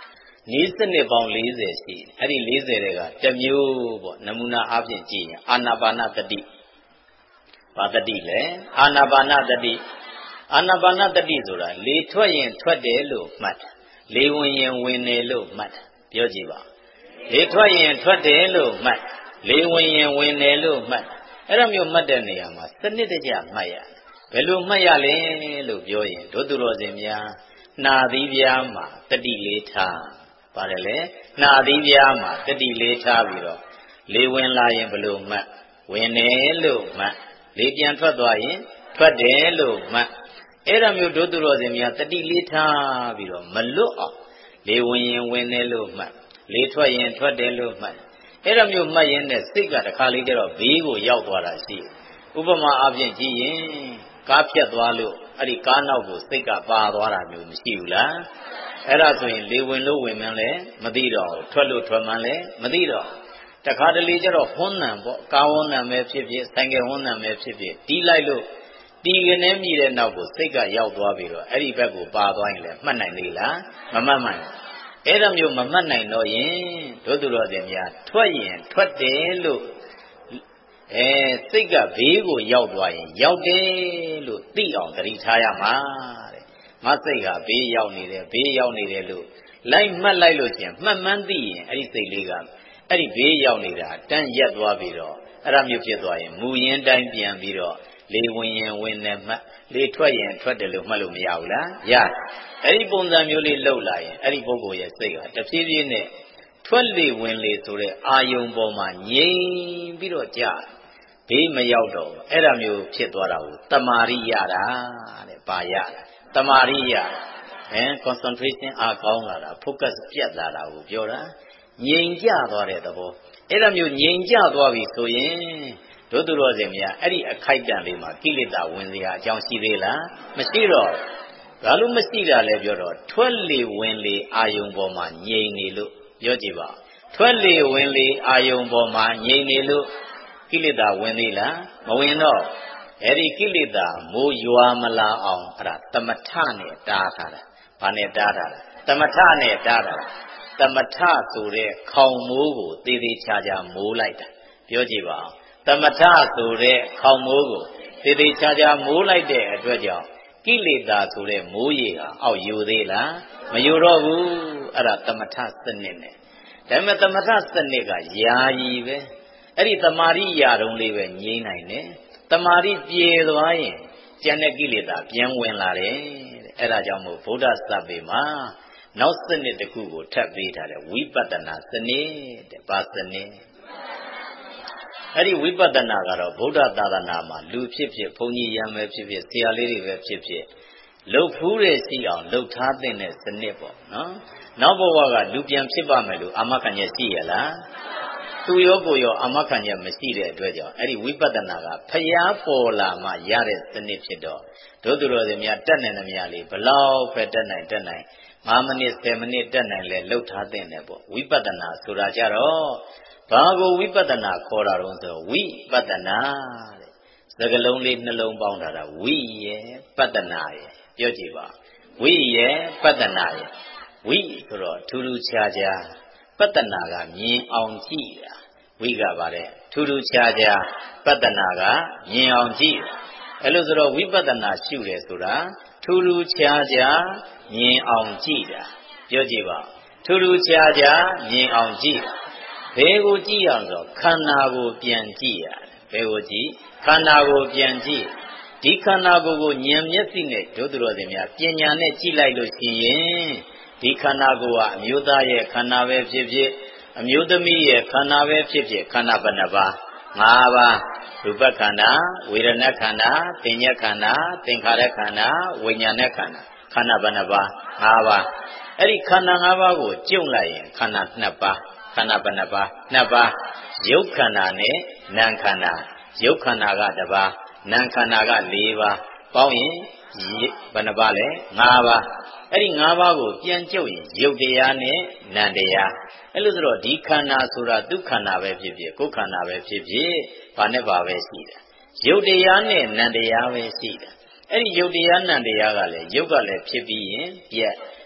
နီးစနစ်ပေါင်း၄၀ရှိတယ်အဲ့ဒီ၄၀တွေကတစ်မျိုးပေါ့နမူနာအားဖြင့်ကြည့်ရင်အာနာပါနတတိဘာတတိလဲအာနာပါနတတိအာနာပါနတတိဆိုတာလေထွက်ရင်ထွက်တယ်လို့မှတ်လေဝင်ရင်ဝင်တယ်လို့မှတ်ပြောကြည့်ပါလေထွက်ရင်ထွက်တယ်လို့မှတ်လေဝင်ရင်ဝင်တယ်လို့မှတ်အဲ့လိုမျိုးမှတ်တဲ့နေရာမှာစနစ်တကျမှတ်ရဘယ်လိုမှတ်ရလဲလို့ပြောရင်ဒုသူတော်စင်များနှာသီးပြားမှာတတိလေးထားပါတယ်လေနှာသီးပြားမှာတတိလေးထားပြီးတော့လေဝင်လာရင်ဘယ်လိုမှတ်ဝင်တယ်လို့မှတ်လေပြန်ထွက်သွားရင်ထွက်တယ်လို့မှတ်အဲ့ဒါမျိုးဒုသူတော်စင်များတတိလေးထားပြီးတော့မလွတ်အောင်လေဝင်ရင်ဝင်တယ်လို့မှတ်လေထွက်ရင်ထွက်တယ်လို့မှတ်အဲ့ဒါမျိုးမှတ်ရင်နဲ့စိတ်ကတခါလေးကျတော့ဘေးကိုရောက်သွားတာရှိတယ်ဥပမာအပြင်ကြည့်ရင်ကားဖြတ်သွားလို့အဲ့ဒီကားနောက်ကိုစိတ်ကပါသွားတာမျိုးမရှိဘူးလားအဲ့ဒါဆိုရင်လေဝင်လို့ဝင်မှန်းလဲမသိတော့ဘူးထွက်လို့ထွက်မှန်းလဲမသိတော့တခါတလေကျတော့ဟွန်းနံပေါ့ကားဟွန်းနံပဲဖြစ်ဖြစ်ဆိုင်ကယ်ဟွန်းနံပဲဖြစ်ဖြစ်တီးလိုက်လို့တီးကနေမြည်တဲ့နောက်ကိုစိတ်ကရောက်သွားပြီးတော့အဲ့ဒီဘက်ကိုပါသွားရင်လည်းမှတ်နိုင်သေးလားမမှတ်မှန်အဲ့ဒါမျိုးမမှတ်နိုင်တော့ရင်တို့သူတော်စင်များထွက်ရင်ထွက်တယ်လို့အဲစိတ်ကဘေးကိုရောက်သွားရင်ရောက်တယ်လို့သိအောင်သတိထားရမှာတဲ့မစိတ်ကဘေးရောက်နေတယ်ဘေးရောက်နေတယ်လို့လိုက်မှတ်လိုက်လို့ချင်းမှတ်မှန်းသိရင်အဲ့ဒီစိတ်လေးကအဲ့ဒီဘေးရောက်နေတာတန်းရက်သွားပြီးတော့အဲ့ဒါမျိုးဖြစ်သွားရင်မူရင်းတိုင်းပြန်ပြီးတော့လေဝင်ရင်ဝင်တယ်မှတ်လေထွက်ရင်ထွက်တယ်လို့မှတ်လို့မရဘူးလားရအဲ့ဒီပုံစံမျိုးလေးလှုပ်လာရင်အဲ့ဒီပုဂ္ဂိုလ်ရဲ့စိတ်ကတဖြည်းဖြည်းနဲ့ထွက်လေဝင်လေဆိုတဲ့အာယုံပေါ်မှာငြိမ်ပြီးတော့ကြာဘေးမရောက်တော့အဲ့ဒါမျိုးဖြစ်သွားတာကိုတမာရိယတာတဲ့ပါရတမာရိယဟမ် concentration အားကောင်းလာတာ focus ပြတ်လာတာကိုပြောတာငြိမ်ကြသွားတဲ့သဘောအဲ့ဒါမျိုးငြိမ်ကြသွားပြီဆိုရင်တို့သူတော်စင်များအဲ့ဒီအခိုက်အတန့်လေးမှာကိလေသာဝင်စရာအကြောင်းရှိသေးလားမရှိတော့ဘာလို့မရှိတာလဲပြောတော့ထွက်လေဝင်လေအာယုံပေါ်မှာငြိမ်နေလို့ပြောကြည့်ပါထွက်လေဝင်လေအာယုံပေါ်မှာငြိမ်နေလို့ကိလေသာဝင်သေးလားမဝင်တော့အဲ့ဒီကိလေသာမိုးရွာမလာအောင်အဲ့ဒါတမထနဲ့တားထားတာဘာနဲ့တားထားတာတမထနဲ့တားထားတာတမထဆိုတဲ့ခေါင်မိုးကိုသေးသေးချာချာမိုးလိုက်တာပြောကြည့်ပါဦးတမထဆိုတဲ့ခေါင်မိုးကိုသေသေးချာချာမိုးလိုက်တဲ့အတွက်ကြောင့်ကိလေသာဆိုတဲ့မိုးရေဟာအောက်ယူသေးလားမယူတော့ဘူးအဲ့ဒါတမထစနစ်နဲ့ဒါပေမဲ့တမထစနစ်ကယာယီပဲအဲ့ဒီတမာရိယာတုံးလေးပဲငြိမ်းနိုင်တယ်တမာရိပြေသွားရင်ကျန်တဲ့ကိလေသာပြန်ဝင်လာတယ်တဲ့အဲ့ဒါကြောင့်မို့ဗုဒ္ဓစပေမှာနောက်စနစ်တစ်ခုကိုထပ်ပေးထားတယ်ဝိပဿနာစနစ်တဲ့ဘာစနစ်အဲ့ဒီဝိပဿနာကတော့ဗုဒ္ဓသာသနာမှာလူဖြစ်ဖြစ်ဘုန်းကြီးရံပဲဖြစ်ဖြစ်ဆရာလေးတွေပဲဖြစ်ဖြစ်လှုပ်ဖူးတဲ့ရှိအောင်လှုပ်ထားတဲ့စနစ်ပေါ့နော်နောက်ဘဝကလူပြန်ဖြစ်ပါမယ်လို့အာမခံချက်ရှိရလားသူရောကိုရောအာမခံချက်မရှိတဲ့အတွက်ကြောင့်အဲ့ဒီဝိပဿနာကဖျားပေါ်လာမှရတဲ့စနစ်ဖြစ်တော့ဒုသူတော်စင်များတက်နိုင်သမျှလေးဘလောက်ပဲတက်နိုင်တက်နိုင်၅မိနစ်၁၀မိနစ်တက်နိုင်လဲလှုပ်ထားတဲ့ပေါ့ဝိပဿနာဆိုတာကြတော့ဘာကိုဝိပဿနာခေါ်တာတော့ဆိုဝိပဿနာတဲ့စကားလုံးလေးနှလုံးပေါင်းထားတာဝိယေပဿနာယေပြောကြည့်ပါဝိယေပဿနာယေဝိဆိုတော့ထူးထူးခြားခြားပဿနာကမြင်အောင်ကြည့်တာဝိကပါတဲ့ထူးထူးခြားခြားပဿနာကမြင်အောင်ကြည့်တာအဲ့လိုဆိုတော့ဝိပဿနာရှုတယ်ဆိုတာထူးထူးခြားခြားမြင်အောင်ကြည့်တာပြောကြည့်ပါထူးထူးခြားခြားမြင်အောင်ကြည့်တာဘယ်ကိုကြည့်ရအောင်ဆိုခန္ဓာကိုပြန်ကြည့်ရတယ်ဘယ်ကိုကြည့်ခန္ဓာကိုပြန်ကြည့်ဒီခန္ဓာကိုယ်ကိုဉာဏ်မျက်စိနဲ့ဒုသူတော်စင်များပညာနဲ့ကြည့်လိုက်လို့ရှိရင်ဒီခန္ဓာကိုယ်ကအမျိုးသားရဲ့ခန္ဓာပဲဖြစ်ဖြစ်အမျိုးသမီးရဲ့ခန္ဓာပဲဖြစ်ဖြစ်ခန္ဓာဘယ်နှပါး၅ပါးရူပခန္ဓာဝေဒနာခန္ဓာသင်ညက်ခန္ဓာသင်္ခါရခန္ဓာဝိညာဏခန္ဓာခန္ဓာဘယ်နှပါး၅ပါးအဲ့ဒီခန္ဓာ၅ပါးကိုကျုံလိုက်ရင်ခန္ဓာ၂ပါးခန္ဓာဘယ်နှပါး၂ပါးရုပ်ခန္ဓာနဲ့နာမ်ခန္ဓာရုပ်ခန္ဓာကတစ်ပါးနာမ်ခန္ဓာက၄ပါးပေါင်းရင်ဘယ်နှပါးလဲ၅ပါးအဲ့ဒီ၅ပါးကိုပြန်ကျုပ်ရင်ရုပ်တရားနဲ့နာမ်တရားအဲ့လိုဆိုတော့ဒီခန္ဓာဆိုတာဒုက္ခန္ဓာပဲဖြစ်ဖြစ်ကိုယ်ခန္ဓာပဲဖြစ်ဖြစ်ဘာနဲ့ပါပဲရှိတယ်ရုပ်တရားနဲ့နာမ်တရားပဲရှိတယ်အဲ့ဒီရုပ်တရားနာမ်တရားကလည်းရုပ်ကလည်းဖြစ်ပြီးရင်ပြက်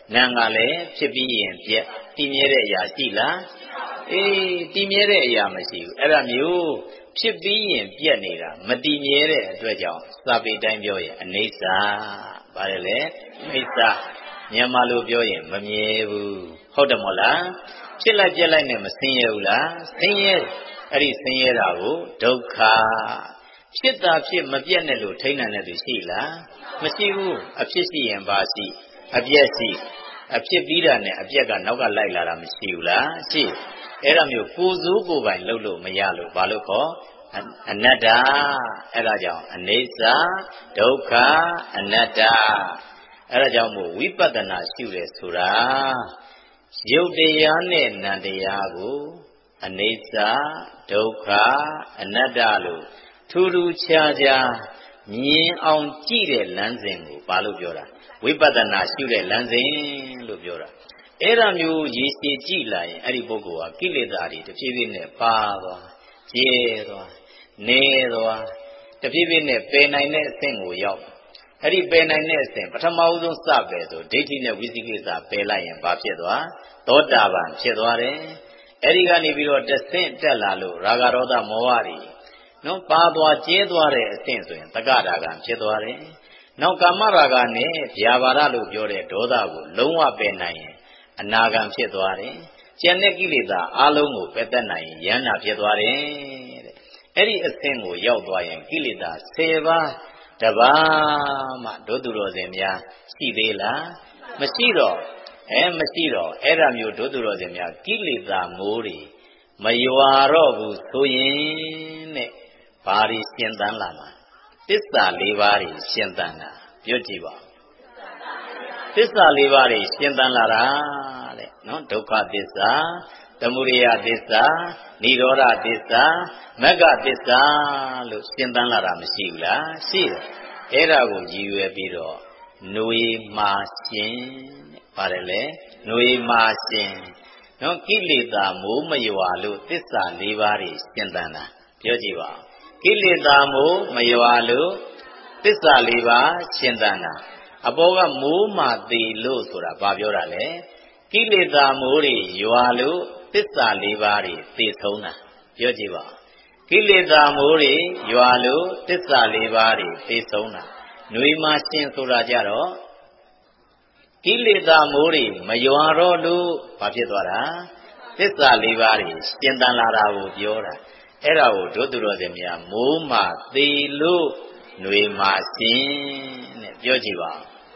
နာမ်ကလည်းဖြစ်ပြီးရင်ပြက်တည်မြဲတဲ့အရာရှိလားအေးတည်မြဲတဲ့အရာမရှိဘူးအဲ့ဒါမျိုးဖြစ်ပြီးရင်ပြက်နေတာမတည်မြဲတဲ့အတွက်ကြောင့်စာပေတိုင်းပြောရင်အနိစ္စပါတယ်လေအနိစ္စမြန်မာလိုပြောရင်မမြဲဘူးဟုတ်တယ်မို့လားဖြစ်လိုက်ပြက်လိုက်နဲ့မဆင်းရဲဘူးလားဆင်းရဲအဲ့ဒီဆင်းရဲတာကိုဒုက္ခဖြစ်တာဖြစ်မပြတ်နဲ့လို့ထိန်းနိုင်တဲ့သူရှိလားမရှိဘူးအဖြစ်ရှိရင်ပါရှိအပြက်ရှိအဖြစ်ပြီးတာနဲ့အပြက်ကနောက်ကလိုက်လာတာမရှိဘူးလားရှိအဲ့ဒါမျိုးကိုယ်စိုးကိုယ်ပိုင်လှုပ်လို့မရလို့ဘာလို့ခေါ်အနတ္တအဲ့ဒါကြောင့်အနိစ္စဒုက္ခအနတ္တအဲ့ဒါကြောင့်မို့ဝိပဿနာရှုတယ်ဆိုတာရုပ်တရားနဲ့နံတရားကိုအနိစ္စဒုက္ခအနတ္တလို့ထူးထူးခြားခြားမြင်အောင်ကြည့်တဲ့လမ်းစဉ်ကိုဘာလို့ပြောတာဝိပဿနာရှုတဲ့လမ်းစဉ်လို့ပြောတာအဲ့ဒါမျိုးရည်ရှိကြည့်လိုက်ရင်အဲ့ဒီပုဂ္ဂိုလ်ဟာကိလေသာတွေတဖြည်းဖြည်းနဲ့ပါသွားကျဲသွားနေသွားတဖြည်းဖြည်းနဲ့ပယ်နိုင်တဲ့အဆင့်ကိုရောက်အဲ့ဒီပယ်နိုင်တဲ့အဆင့်ပထမဦးဆုံးစပယ်ဆိုဒိဋ္ဌိနဲ့ဝိသိကိစ္စပယ်လိုက်ရင်ဘာဖြစ်သွားသောတာပန်ဖြစ်သွားတယ်အဲ့ဒီကနေပြီးတော့တဆင့်တက်လာလို့ရာဂဒေါသမောဟတွေနော်ပါသွားကျဲသွားတဲ့အဆင့်ဆိုရင်တက္ကတာကံဖြစ်သွားတယ်နောက်ကာမရာဂနဲ့ဗျာပါဒလို့ပြောတဲ့ဒေါသကိုလုံးဝပယ်နိုင်ရင်အနာဂံဖြစ်သွားတယ်ကျန်တဲ့ကိလေသာအလုံးကိုပယ်တတ်နိုင်ရင်ယန္တာဖြစ်သွားတယ်တဲ့အဲ့ဒီအဆင့်ကိုရောက်သွားရင်ကိလေသာဆယ်ပါးတပါးမှဒုသူတော်စင်များရှိသေးလားမရှိတော့အဲမရှိတော့အဲ့ဒါမျိုးဒုသူတော်စင်များကိလေသာမိုးတွေမယွာတော့ဘူးဆိုရင်တဲ့ဘာတွေရှင်းသန်းလာမှာသစ္စာလေးပါးတွေရှင်းသန်းတာပြောကြည့်ပါသစ္စာလေးပါးတွေရှင်းသန်းလာတာတဲ့နော်ဒုက္ခသစ္စာသမုဒယသစ္စာនិရောဓသစ္စာမဂ္ဂသစ္စာလို့ရှင်းသန်းလာတာမရှိဘူးလားရှိတယ်အဲ့ဒါကိုရည်ရွယ်ပြီးတော့ຫນွေမာရှင်တဲ့ပါတယ်လေຫນွေမာရှင်နော်ကိလေသာမိုးမယွာလို့သစ္စာလေးပါးတွေရှင်းသန်းတာပြောကြည့်ပါကိလေသာမိုးမယွာလို့သစ္စာလေးပါးရှင်းသန်းတာအပေါ်ကမိုးမာသေးလို့ဆိုတာဘာပြောတာလဲကိလေသာမိုးတွေယွာလို့သစ္စာလေးပါးတွေသိဆုံးတာပြောကြည့်ပါကိလေသာမိုးတွေယွာလို့သစ္စာလေးပါးတွေသိဆုံးတာຫນွေမာရှင်ဆိုတာကြတော့ကိလေသာမိုးတွေမယွာတော့လို့ဘာဖြစ်သွားတာသစ္စာလေးပါးတွေရှင်းသန်လာတာကိုပြောတာအဲ့ဒါကိုဒုသူတော်စင်များမိုးမာသေးလို့ຫນွေမာရှင်တဲ့ပြောကြည့်ပါ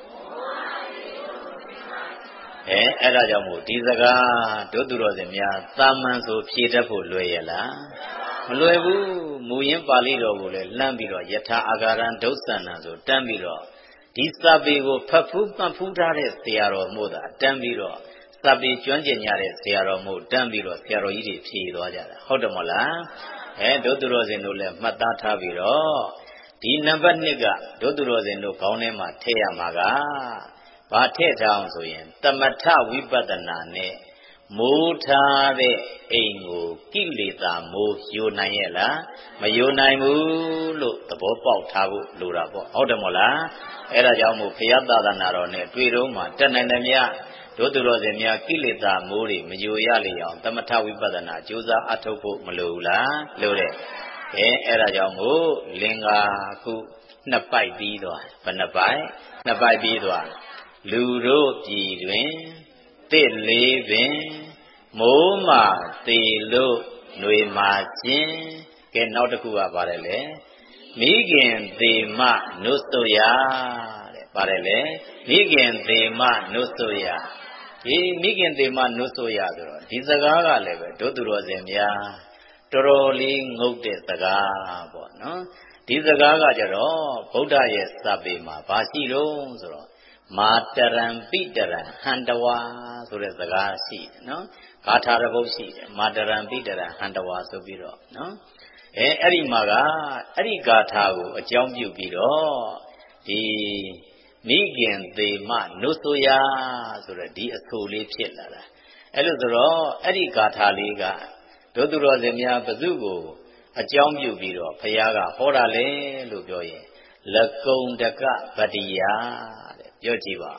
အဲအဲ့ဒါကြောင့်မို့ဒီစကားဒုသူတော်စင်များသာမန်ဆိုဖြေတတ်ဖို့လွယ်ရလားမလွယ်ဘူးမူရင်းပါဠိတော်ကိုလည်းလှမ်းပြီးတော့ယထာအာဂရံဒုစန္နံဆိုတန်းပြီးတော့ဒီစာပေကိုဖတ်ဖူးမှတ်ဖူးထားတဲ့ဆရာတော်မို့သာတန်းပြီးတော့စာပေကျွမ်းကျင်ကြတဲ့ဆရာတော်မို့တန်းပြီးတော့ဆရာတော်ကြီးတွေဖြေသွားကြတာဟုတ်တယ်မဟုတ်လားအဲဒုသူတော်စင်တို့လည်းမှတ်သားထားပြီးတော့ဒီနံပါတ်နှစ်ကဒုသူတော်စင်တို့ခေါင်းထဲမှာထည့်ရမှာကဘာထည့်ထားအောင်ဆိုရင်တမထဝိပဿနာနဲ့မိုးထားတဲ့အိမ်ကိုကိလေသာမိုးယိုနိုင်ရဲ့လားမယိုနိုင်ဘူးလို့သဘောပေါက်ထားဖို့လိုတာပေါ့ဟုတ်တယ်မို့လားအဲ့ဒါကြောင့်မို့ဘုရားသာသနာတော်နဲ့တွေ့တော့မှတက်နိုင်တယ်မြတ်တို့သူတော်စင်များကိလေသာမိုးတွေမယိုရလေအောင်တမထဝိပဿနာကြိုးစားအထောက်ဖို့မလိုဘူးလားလိုတယ်အဲအဲ့ဒါကြောင့်မို့လင်္ကာခုနှစ်ပိုက်ပြီးသွားဘယ်နှစ်ပိုက်နှစ်ပိုက်ပြီးသွားလူတို့ပြည်တွင်တစ်လေးပင်မိုးမာသေးလို့ຫນွေမာခြင်းကဲနောက်တစ်ခုကပါတယ်လေမိခင်သေးမနုဆိုရတဲ့ပါတယ်လေမိခင်သေးမနုဆိုရဒီမိခင်သေးမနုဆိုရဆိုတော့ဒီစကားကလည်းပဲဒုသူတော်စင်များတော်တော်လေးငုတ်တဲ့စကားပေါ့နော်ဒီစကားကကြတော့ဗုဒ္ဓရဲ့စာပေမှာဘာရှိတော့ဆိုတော့မာတရံပိတရံဟန္တဝါဆိုတဲ့စကားရှိတယ်နော်ဂါထာတစ်ပုဒ်ရှိတယ်မာတရံပိတရံဟန္တဝါဆိုပြီးတော့နော်အဲအဲ့ဒီမှာကအဲ့ဒီဂါထာကိုအကြောင်းပြုပြီးတော့ဒီမိခင်သေးမနုဆိုရဆိုတဲ့ဒီအဆိုလေးဖြစ်လာတာအဲ့လိုဆိုတော့အဲ့ဒီဂါထာလေးကဒုသူတော်စင်များဘု து ကိုအကြောင်းပြုပြီးတော့ဘုရားကဟောတာလေလို့ပြောရင်လကုံတကဗတ္တိယတဲ့ပြောကြည့်ပါ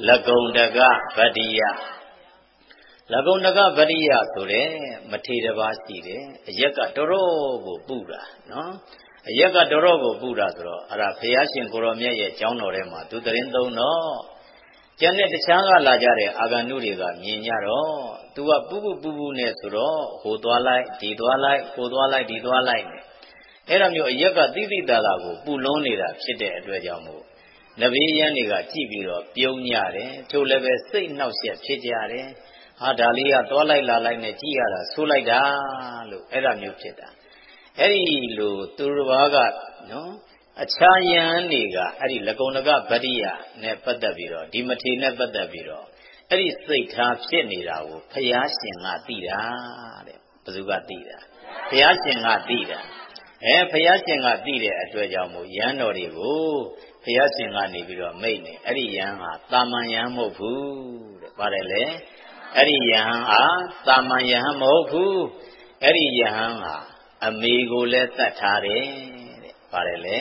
Lagondaka Vadiya Lagondaka Vadiya ဆိုတဲ့မထေရဘာရှိတယ်အရက်ကတော်တော်ကိုပူတာနော်အရက်ကတော်တော်ကိုပူတာဆိုတော့အဲ့ဒါဘုရားရှင်ကိုရောမြတ်ရဲ့ကျောင်းတော်ထဲမှာသူသတင်းသုံးတော့ကျန်တဲ့တခြားကလာကြတဲ့အာဂန္တုတွေကမြင်ကြတော့သူကပူပူပူပူနဲ့ဆိုတော့ဟိုသွားလိုက်ဒီသွားလိုက်ဟိုသွားလိုက်ဒီသွားလိုက်နဲ့အဲ့ဒါမျိုးအရက်ကတိတိတသာကိုပူလုံးနေတာဖြစ်တဲ့အတွက်ကြောင့်မို့နဗီယန်တွေကကြည့်ပြီးတော့ပြုံးကြတယ်ထို့လည်းပဲစိတ်နှောက်ယှက်ဖြစ်ကြတယ်ဟာဒါလေးကသွားလိုက်လာလိုက်နဲ့ကြည့်ရတာဆိုးလိုက်တာလို့အဲ့ဒါမျိုးဖြစ်တာအဲ့ဒီလိုသူတစ်ပါးကနော်အခြားယဟန်တွေကအဲ့ဒီလကုံနကဗတ္တိယနဲ့ပတ်သက်ပြီးတော့ဒီမထေနဲ့ပတ်သက်ပြီးတော့အဲ့ဒီစိတ်ထားဖြစ်နေတာကိုဘုရားရှင်ကသိတာတဲ့ဘယ်သူကသိတာဘုရားရှင်ကသိတာအဲဘုရားရှင်ကသိတဲ့အတွက်ကြောင့်မို့ယဟန်တော်တွေကိုဘုရားရှင်ကနေပြီးတော့မိတ်နေအဲ့ဒီယဟန်ဟာတာမန်ယဟန်မဟုတ်ဘူးတဲ့ပါတယ်လေအဲ့ဒီယဟန်ဟာတာမန်ယဟန်မဟုတ်ဘူးအဲ့ဒီယဟန်ဟာအမေကိုလည်းတတ်ထားတယ်တဲ့ပါတယ်လေ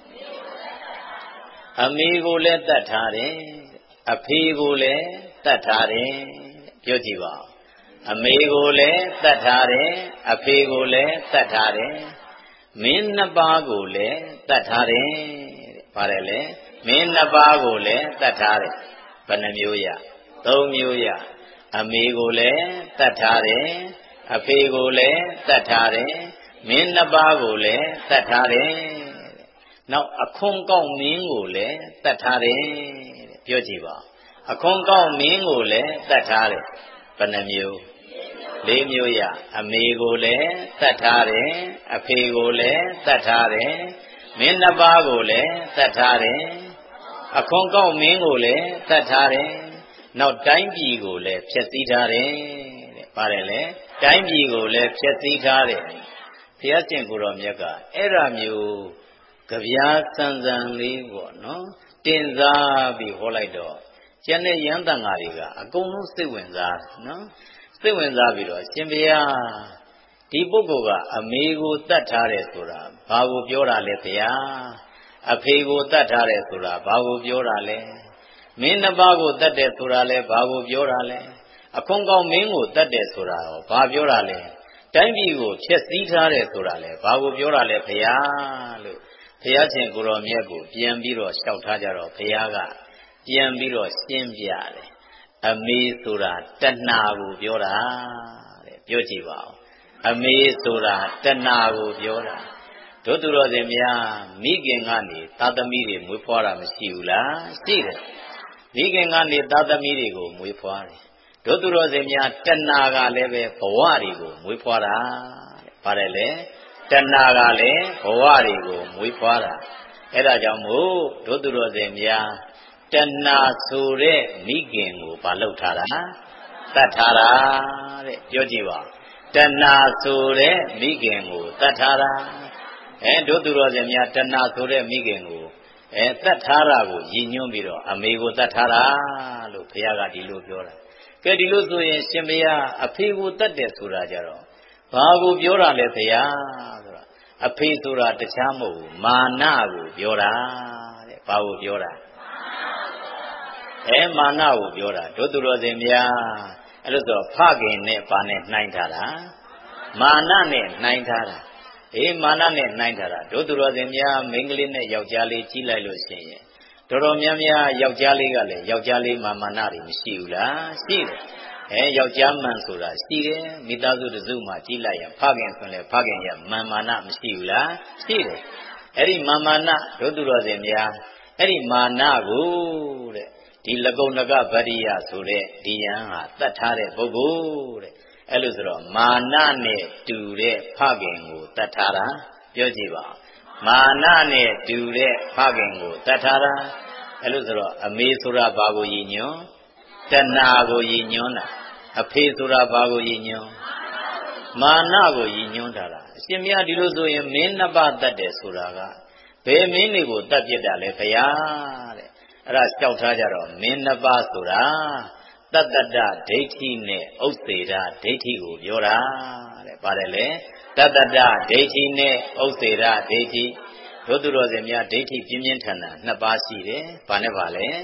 အမေကိုလည်းတတ်ထားတယ်အဖေကိုလည်းတတ်ထားတယ်ပြောကြည့်ပါဦးအမေကိုလည်းတတ်ထားတယ်အဖေကိုလည်းတတ်ထားတယ်မင်းနှစ်ပါးကိုလည်းတတ်ထားတယ်တဲ့ပါတယ်လေမင်းနှစ်ပါးကိုလည်းတတ်ထားတယ်ဘယ်နှမျိုးရသုံးမျိုးရအမေကိုလည်းတတ်ထားတယ်အဖေကိုလည်းတတ်ထားတယ်မင်းနှစ်ပါးကိုလည်းတတ်ထားတယ်နောက်အခွန်ကောက်မင်းကိုလည်းတတ်ထားတယ်တဲ့ပြောကြည့်ပါအခွန်ကောက်မင်းကိုလည်းတတ်ထားတယ်ဘယ်နှမျိုးလေးမျိုးရအမေကိုလည်းတတ်ထားတယ်အဖေကိုလည်းတတ်ထားတယ်မင်းနှစ်ပါးကိုလည်းတတ်ထားတယ်အခွန်ကောက်မင်းကိုလည်းတတ်ထားတယ်နောက်တိုင်းပြည်ကိုလည်းဖျက်ဆီးထားတယ်တဲ့ပါတယ်လေတိုင်းပြည်ကိုလည်းဖျက်ဆီးထားတယ်ဘုရားရှင်ကိုတော်မြတ်ကအဲ့ဒါမျိုးကြပြားစံစံလေးပေါ့နော်တင်စားပြီးဟောလိုက်တော့ကျန်တဲ့ယန္တန်ဃာတွေကအကုန်လုံးစိတ်ဝင်စားနော်စိတ်ဝင်စားပြီးတော့ရှင်ဘုရားဒီပုဂ္ဂိုလ်ကအမေကိုတတ်ထားတယ်ဆိုတာဘာကိုပြောတာလဲဘုရားအဖေကိုတတ်ထားတယ်ဆိုတာဘာကိုပြောတာလဲမင်းနှစ်ပါးကိုတတ်တယ်ဆိုတာလဲဘာကိုပြောတာလဲအခွန်ကောင်းမင်းကိုတတ်တယ်ဆိုတာရောဘာပြောတာလဲတိုင်းပြည်ကိုဖျက်ဆီးထားတယ်ဆိုတာလဲဘာကိုပြောတာလဲဘုရားလို့ဘုရားရှင်ကိုယ်တော်မြတ်ကိုပြန်ပြီးတော့လျှောက်ထားကြတော့ဘုရားကပြန်ပြီးတော့ရှင်းပြတယ်အမေဆိုတာတဏှာကိုပြောတာတဲ့ပြောကြည့်ပါဦးအမေဆိုတာတဏှာကိုပြောတာတို့သူတော်စင်များမိခင်ကနေသာသမီတွေမွေးဖွားတာမရှိဘူးလားရှိတယ်မိခင်ကနေသာသမီတွေကိုမွေးဖွားတယ်တို့သူတော်စင်များတဏှာကလည်းပဲဘဝတွေကိုမွေးဖွားတာတဲ့ပါတယ်လေတဏှာကလည်းဘဝတွေကိုမွေးဖွားတာအဲ့ဒါကြောင့်မို့တို့သူတော်စင်များတဏှာဆိုတဲ့မိခင်ကိုမလုပ်ထားတာတတ်ထားတာတဲ့ပြောကြည့်ပါတဏှာဆိုတဲ့မိခင်ကိုတတ်ထားတာအဲတို့သူတော်စင်များတဏှာဆိုတဲ့မိခင်ကိုအဲတတ်ထားတာကိုရည်ညွှန်းပြီးတော့အမေကိုတတ်ထားတာလို့ဘုရားကဒီလိုပြောတာကဲဒီလိုဆိုရင်ရှင်ဘုရားအဖေကိုတတ်တယ်ဆိုတာကြတော့ဘာကိုပြောတာလဲဘုရားဆိုတာအဖေဆိုတာတခြားမဟုတ်ဘူးမာနကိုပြောတာတဲ့ဘာကိုပြောတာအဲမာနကိုပြောတာတို့သူတော်စင်များအဲ့လိုဆိုဖခင်နဲ့ပါနဲ့နှိုင်းထားတာမာနနဲ့နှိုင်းထားတာအေးမာနနဲ့နှိုင်းထားတာတို့သူတော်စင်များမိန်းကလေးနဲ့ယောက်ျားလေးကြီးလိုက်လို့ရှိရင်တော်တော်များများယောက်ျားလေးကလည်းယောက်ျားလေးမာမာနတွေမရှိဘူးလားရှိတယ်အဲယောက်ျားမှန်ဆိုတာရှိတယ်မိသားစုတစုမှကြီးလိုက်ရင်ဖခင်ဆိုရင်ဖခင်ရဲ့မာမာနမရှိဘူးလားရှိတယ်အဲ့ဒီမာမာနတို့သူတော်စင်များအဲ့ဒီမာနကိုတဲ့ဒီလကုံနကဗတ္တိယဆိုတဲ့ဒီယံဟာတတ်ထားတဲ့ပုဂ္ဂိုလ်တဲ့အဲ့လိုဆိုတော့မာနနဲ့တူတဲ့ဖခင်ကိုတတ်ထားတာပြောကြည့်ပါမာနနဲ့တူတဲ့ဖခင်ကိုတတ်ထားတာအဲ့လိုဆိုတော့အမေဆိုတာဘာကိုရည်ညွှန်းတဏှာကိုရည်ညွှန်းတာအဖေဆိုတာဘာကိုရည်ညွှန်းမာနကိုရည်ညွှန်းတာလားအရှင်မြတ်ဒီလိုဆိုရင်မင်းနှစ်ပါးတတ်တယ်ဆိုတာကဘယ်မင်းတွေကိုတတ်ပြစ်တာလဲဘုရားတဲ့အဲ့ဒါကြောက်ထားကြတော့မင်းနှစ်ပါးဆိုတာတတ္တတဒိဋ္ဌိနဲ့ဥစ္စေဒဒိဋ္ဌိကိုပြောတာတဲ့ပါတယ်လေတတ္တတဒိဋ္ဌိနဲ့ဥစ္စေဒဒိဋ္ဌိတို့သူတော်စင်များဒိဋ္ဌိပြင်းပြင်းထန်ထန်နှစ်ပါးရှိတယ်ဘာနဲ့ပါလဲတ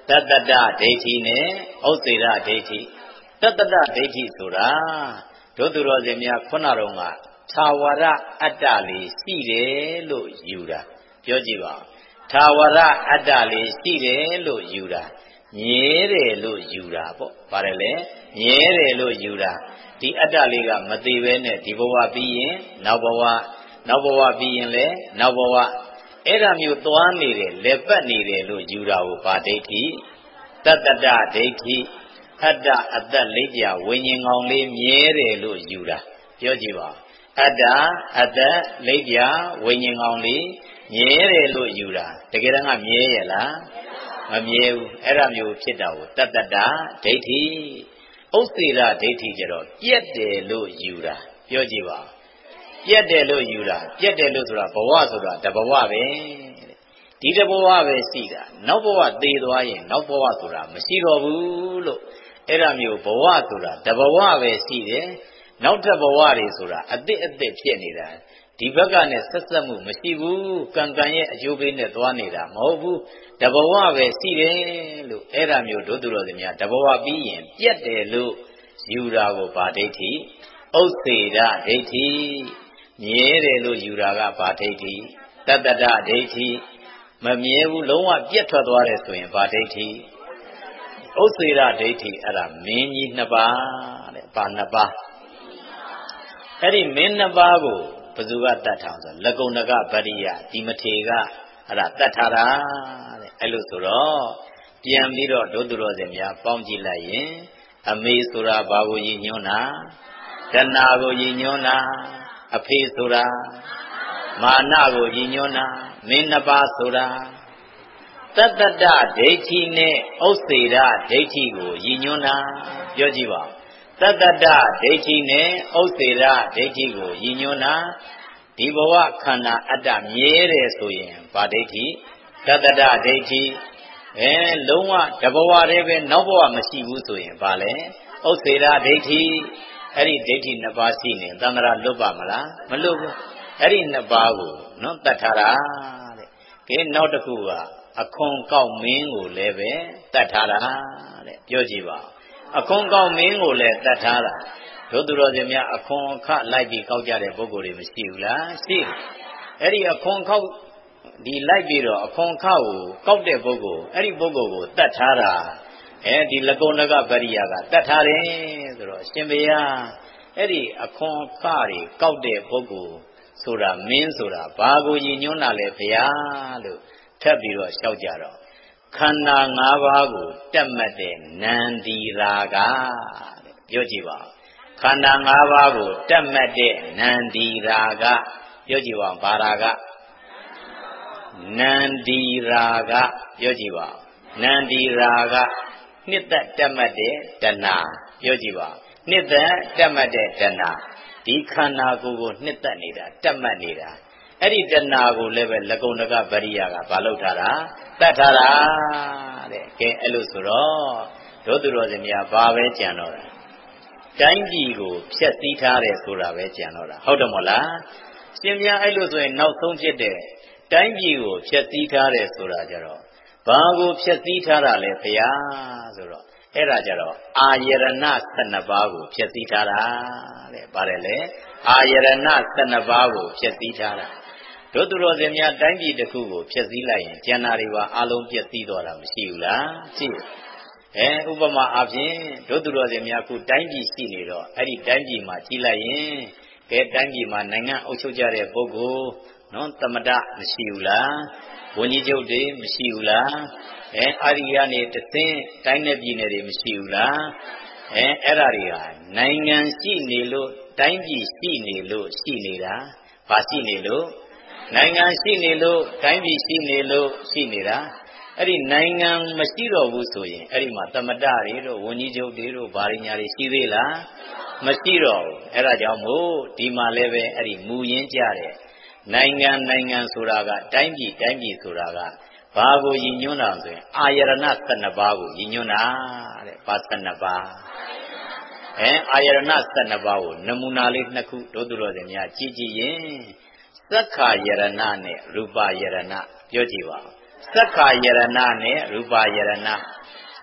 တတ္တဒဒိဋ္ဌိနဲ့ဥစ္စေရဒိဋ္ဌိတတ္တဒဒိဋ္ဌိဆိုတာတို့သူတော်စင်များခုနတော့ကသာဝရအတ္တလေးရှိတယ်လို့ယူတာပြောကြည့်ပါသာဝရအတ္တလေးရှိတယ်လို့ယူတာမြဲတယ်လို့ယူတာပေါ့ပါတယ်လေမြဲတယ်လို့ယူတာဒီအတ္တလေးကမသေးပဲနဲ့ဒီဘဝပြီးရင်နောက်ဘဝနောက်ဘဝပြီးရင်လည်းနောက်ဘဝအဲ့ဒါမျိုးသွားနေတယ်လက်ပတ်နေတယ်လို့ယူတာကိုဗာဒိဋ္ဌိတတ္တဒဒိဋ္ဌိအတ္တအတ္တလိပ်ပြဝိညာဉ်ကောင်လေးမြဲတယ်လို့ယူတာပြောကြည့်ပါအတ္တအတ္တလိပ်ပြဝိညာဉ်ကောင်လေးမြဲတယ်လို့ယူတာတကယ်တမ်းကမြဲရဲ့လားမမြဲဘူးအဲ့ဒါမျိုးဖြစ်တာကိုတတ္တဒဒိဋ္ဌိဥစ္စေရဒိဋ္ဌိကျတော့ပြက်တယ်လို့ယူတာပြောကြည့်ပါပြက်တယ်လို့ယူတာပြက်တယ်လို့ဆိုတာဘဝဆိုတာတဘဝပဲဒီတဘဝပဲရှိတာနောက်ဘဝသေသွားရင်နောက်ဘဝဆိုတာမရှိတော့ဘူးလို့အဲ့ဒါမျိုးဘဝဆိုတာတဘဝပဲရှိတယ်နောက်ထပ်ဘဝတွေဆိုတာအသစ်အသစ်ဖြစ်နေတာဒီဘက်ကနဲ့ဆက်ဆက်မှုမရှိဘူးကံကံရဲ့အကျိုးပေးနဲ့သွားနေတာမဟုတ်ဘူးတဘဝပဲရှိတယ်လို့အဲ့ဒါမျိုးတို့သူတော်စင်များတဘဝပြီးရင်ပြက်တယ်လို့ယူတာကိုဗာဒိဋ္ဌိဥစ္စေရဒိဋ္ဌိမြဲတယ်လို့ယူတာကဗာဒိဋ္ဌိတတ္တဒဒိဋ္ဌိမမြဲဘူးလုံးဝပြက်ထွက်သွားတယ်ဆိုရင်ဗာဒိဋ္ဌိဥစ္စေရဒိဋ္ဌိအဲ့ဒါမင်းကြီးနှစ်ပါးတဲ့ဗာနှစ်ပါးအဲ့ဒီမင်းနှစ်ပါးကိုဘယ်သူကတတ်ထားဆိုလကုဏကဗရိယဒီမထေကအဲ့ဒါတတ်ထားတာတဲ့အဲ့လိုဆိုတော့ပြန်ပြီးတော့ဒုသူတော်စင်များပေါင်းကြည့်လိုက်ရင်အမေဆိုတာဘာကိုရည်ညွှန်းတာတဏှာကိုရည်ညွှန်းတာအဖေဆိုတာမာနကိုရည်ညွှန်းတာမင်းနှစ်ပါးဆိုတာတတ္တဒဒိဋ္ဌိနဲ့ဥစ္စေရဒိဋ္ဌိကိုရည်ညွှန်းတာပြောကြည့်ပါတတ္တဒဒိဋ္ဌိနဲ့ဥစ္စေရဒိဋ္ဌိကိုရည်ညွှန်းတာဒီဘဝခန္ဓာအတ္တမြဲတယ်ဆိုရင်ဗာဒိဋ္ဌိတတ္တဒဒိဋ္ဌိအဲလုံးဝတဘဝတည်းပဲနောက်ဘဝမရှိဘူးဆိုရင်ဗာလဲဥစ္စေရဒိဋ္ဌိအဲ့ဒီဒိဋ္ဌိနှစ်ပါးရှိနေသံဃာလွတ်ပါမလားမလွတ်ဘူးအဲ့ဒီနှစ်ပါးကိုနော်တတ်ထားတာတဲ့ကဲနောက်တစ်ခုကအခွန်ကောက်မင်းကိုလည်းပဲတတ်ထားတာတဲ့ပြောကြည့်ပါအခွန်ကောက်မင်းကိုလည်းတတ်ထားတာတို့သူတော်စင်များအခွန်အခလိုက်ပြီးကောက်ကြတဲ့ပုဂ္ဂိုလ်တွေမရှိဘူးလားရှိအဲ့ဒီအခွန်ခောက်ဒီလိုက်ပြီးတော့အခွန်အခကိုကောက်တဲ့ပုဂ္ဂိုလ်အဲ့ဒီပုဂ္ဂိုလ်ကိုတတ်ထားတာအဲဒီလကုဏကပရိယကတတ်ထားတယ်ဆိုတော့အရှင်ဘုရားအဲ့ဒီအခွန်အခတွေကောက်တဲ့ပုဂ္ဂိုလ်ဆိုတာမင်းဆိုတာဘာကိုရည်ညွှန်းတာလဲဘုရားလို့ထပ်ပြီးတော့လျှောက်ကြတော့ခန္ဓာ၅ပါးကိုတက်မှတ်တဲ့နန္ဒီရာဂတဲ့ပြောကြည့်ပါခန္ဓာ၅ပါးကိုတက်မှတ်တဲ့နန္ဒီရာဂပြောကြည့်ပါဘာရာဂနန္ဒီရာဂပြောကြည့်ပါနန္ဒီရာဂနှစ်သက်တက်မှတ်တဲ့တဏှာပြောကြည့်ပါနှစ်သက်တက်မှတ်တဲ့တဏှာဒီခန္ဓာကိုယ်ကိုနှစ်သက်နေတာတက်မှတ်နေတာအဲ့ဒီတဏှာကိုလည်းပဲလကုဏကပရိယကဘာလုပ်ထားတာတတ်ထားတာတဲ့ကဲအဲ့လိုဆိုတော့တို့သူတော်စင်များဘာပဲကြံတော့တာတိုင်းပြည်ကိုဖျက်ဆီးထားတယ်ဆိုတာပဲကြံတော့တာဟုတ်တယ်မို့လားရှင်များအဲ့လိုဆိုရင်နောက်ဆုံးဖြစ်တဲ့တိုင်းပြည်ကိုဖျက်ဆီးထားတယ်ဆိုတာကြတော့ဘာကိုဖျက်ဆီးထားတာလဲဘုရားဆိုတော့အဲ့ဒါကြတော့အာယရဏ၁၂ပါးကိုဖျက်ဆီးထားတာတဲ့ပါတယ်လေအာယရဏ၁၂ပါးကိုဖျက်ဆီးထားတာတို့သူတော်စင်များတိုင်းပြည်တစ်ခုကိုဖျက်ဆီးလိုက်ရင်ကျန်တာတွေပါအလုံးပျက်စီးသွားတာမရှိဘူးလားရှိအဲဥပမာအားဖြင့်တို့သူတော်စင်များခုတိုင်းပြည်ရှိနေတော့အဲ့ဒီတိုင်းပြည်မှာကြီးလိုက်ရင်ကဲတိုင်းပြည်မှာနိုင်ငံအုပ်ချုပ်ကြတဲ့ပုဂ္ဂိုလ်နော်သမတမရှိဘူးလားဝန်ကြီးချုပ်တွေမရှိဘူးလားအဲအာရိယာနေတသိန်းတိုင်းနယ်ပြည်နယ်တွေမရှိဘူးလားအဲအဲ့ဒါတွေဟာနိုင်ငံရှိနေလို့တိုင်းပြည်ရှိနေလို့ရှိနေတာဘာရှိနေလို့နိုင်ငံရှိနေလို့တိုင်းပြည်ရှိနေလို့ရှိနေတာအဲ့ဒီနိုင်ငံမရှိတော့ဘူးဆိုရင်အဲ့ဒီမှာသမတတွေတို့ဝန်ကြီးချုပ်တွေတို့ဗာရညာတွေရှိသေးလားမရှိတော့ဘူးအဲ့ဒါကြောင့်မို့ဒီမှာလည်းပဲအဲ့ဒီမူရင်းကြတဲ့နိုင်ငံနိုင်ငံဆိုတာကတိုင်းပြည်တိုင်းပြည်ဆိုတာကဘာကိုရည်ညွှန်းတာဆိုရင်အာယရဏ၁၂ပါးကိုရည်ညွှန်းတာတဲ့ဘာ၁၂ပါးအဲအာယရဏ၁၂ပါးကိုနမူနာလေးနှစ်ခုတို့သူတော်စင်များကြည့်ကြည့်ရင်သက္ခာယရဏနဲ့ရူပယရဏပြောကြည့်ပါသက္ခာယရဏနဲ့ရူပယရဏ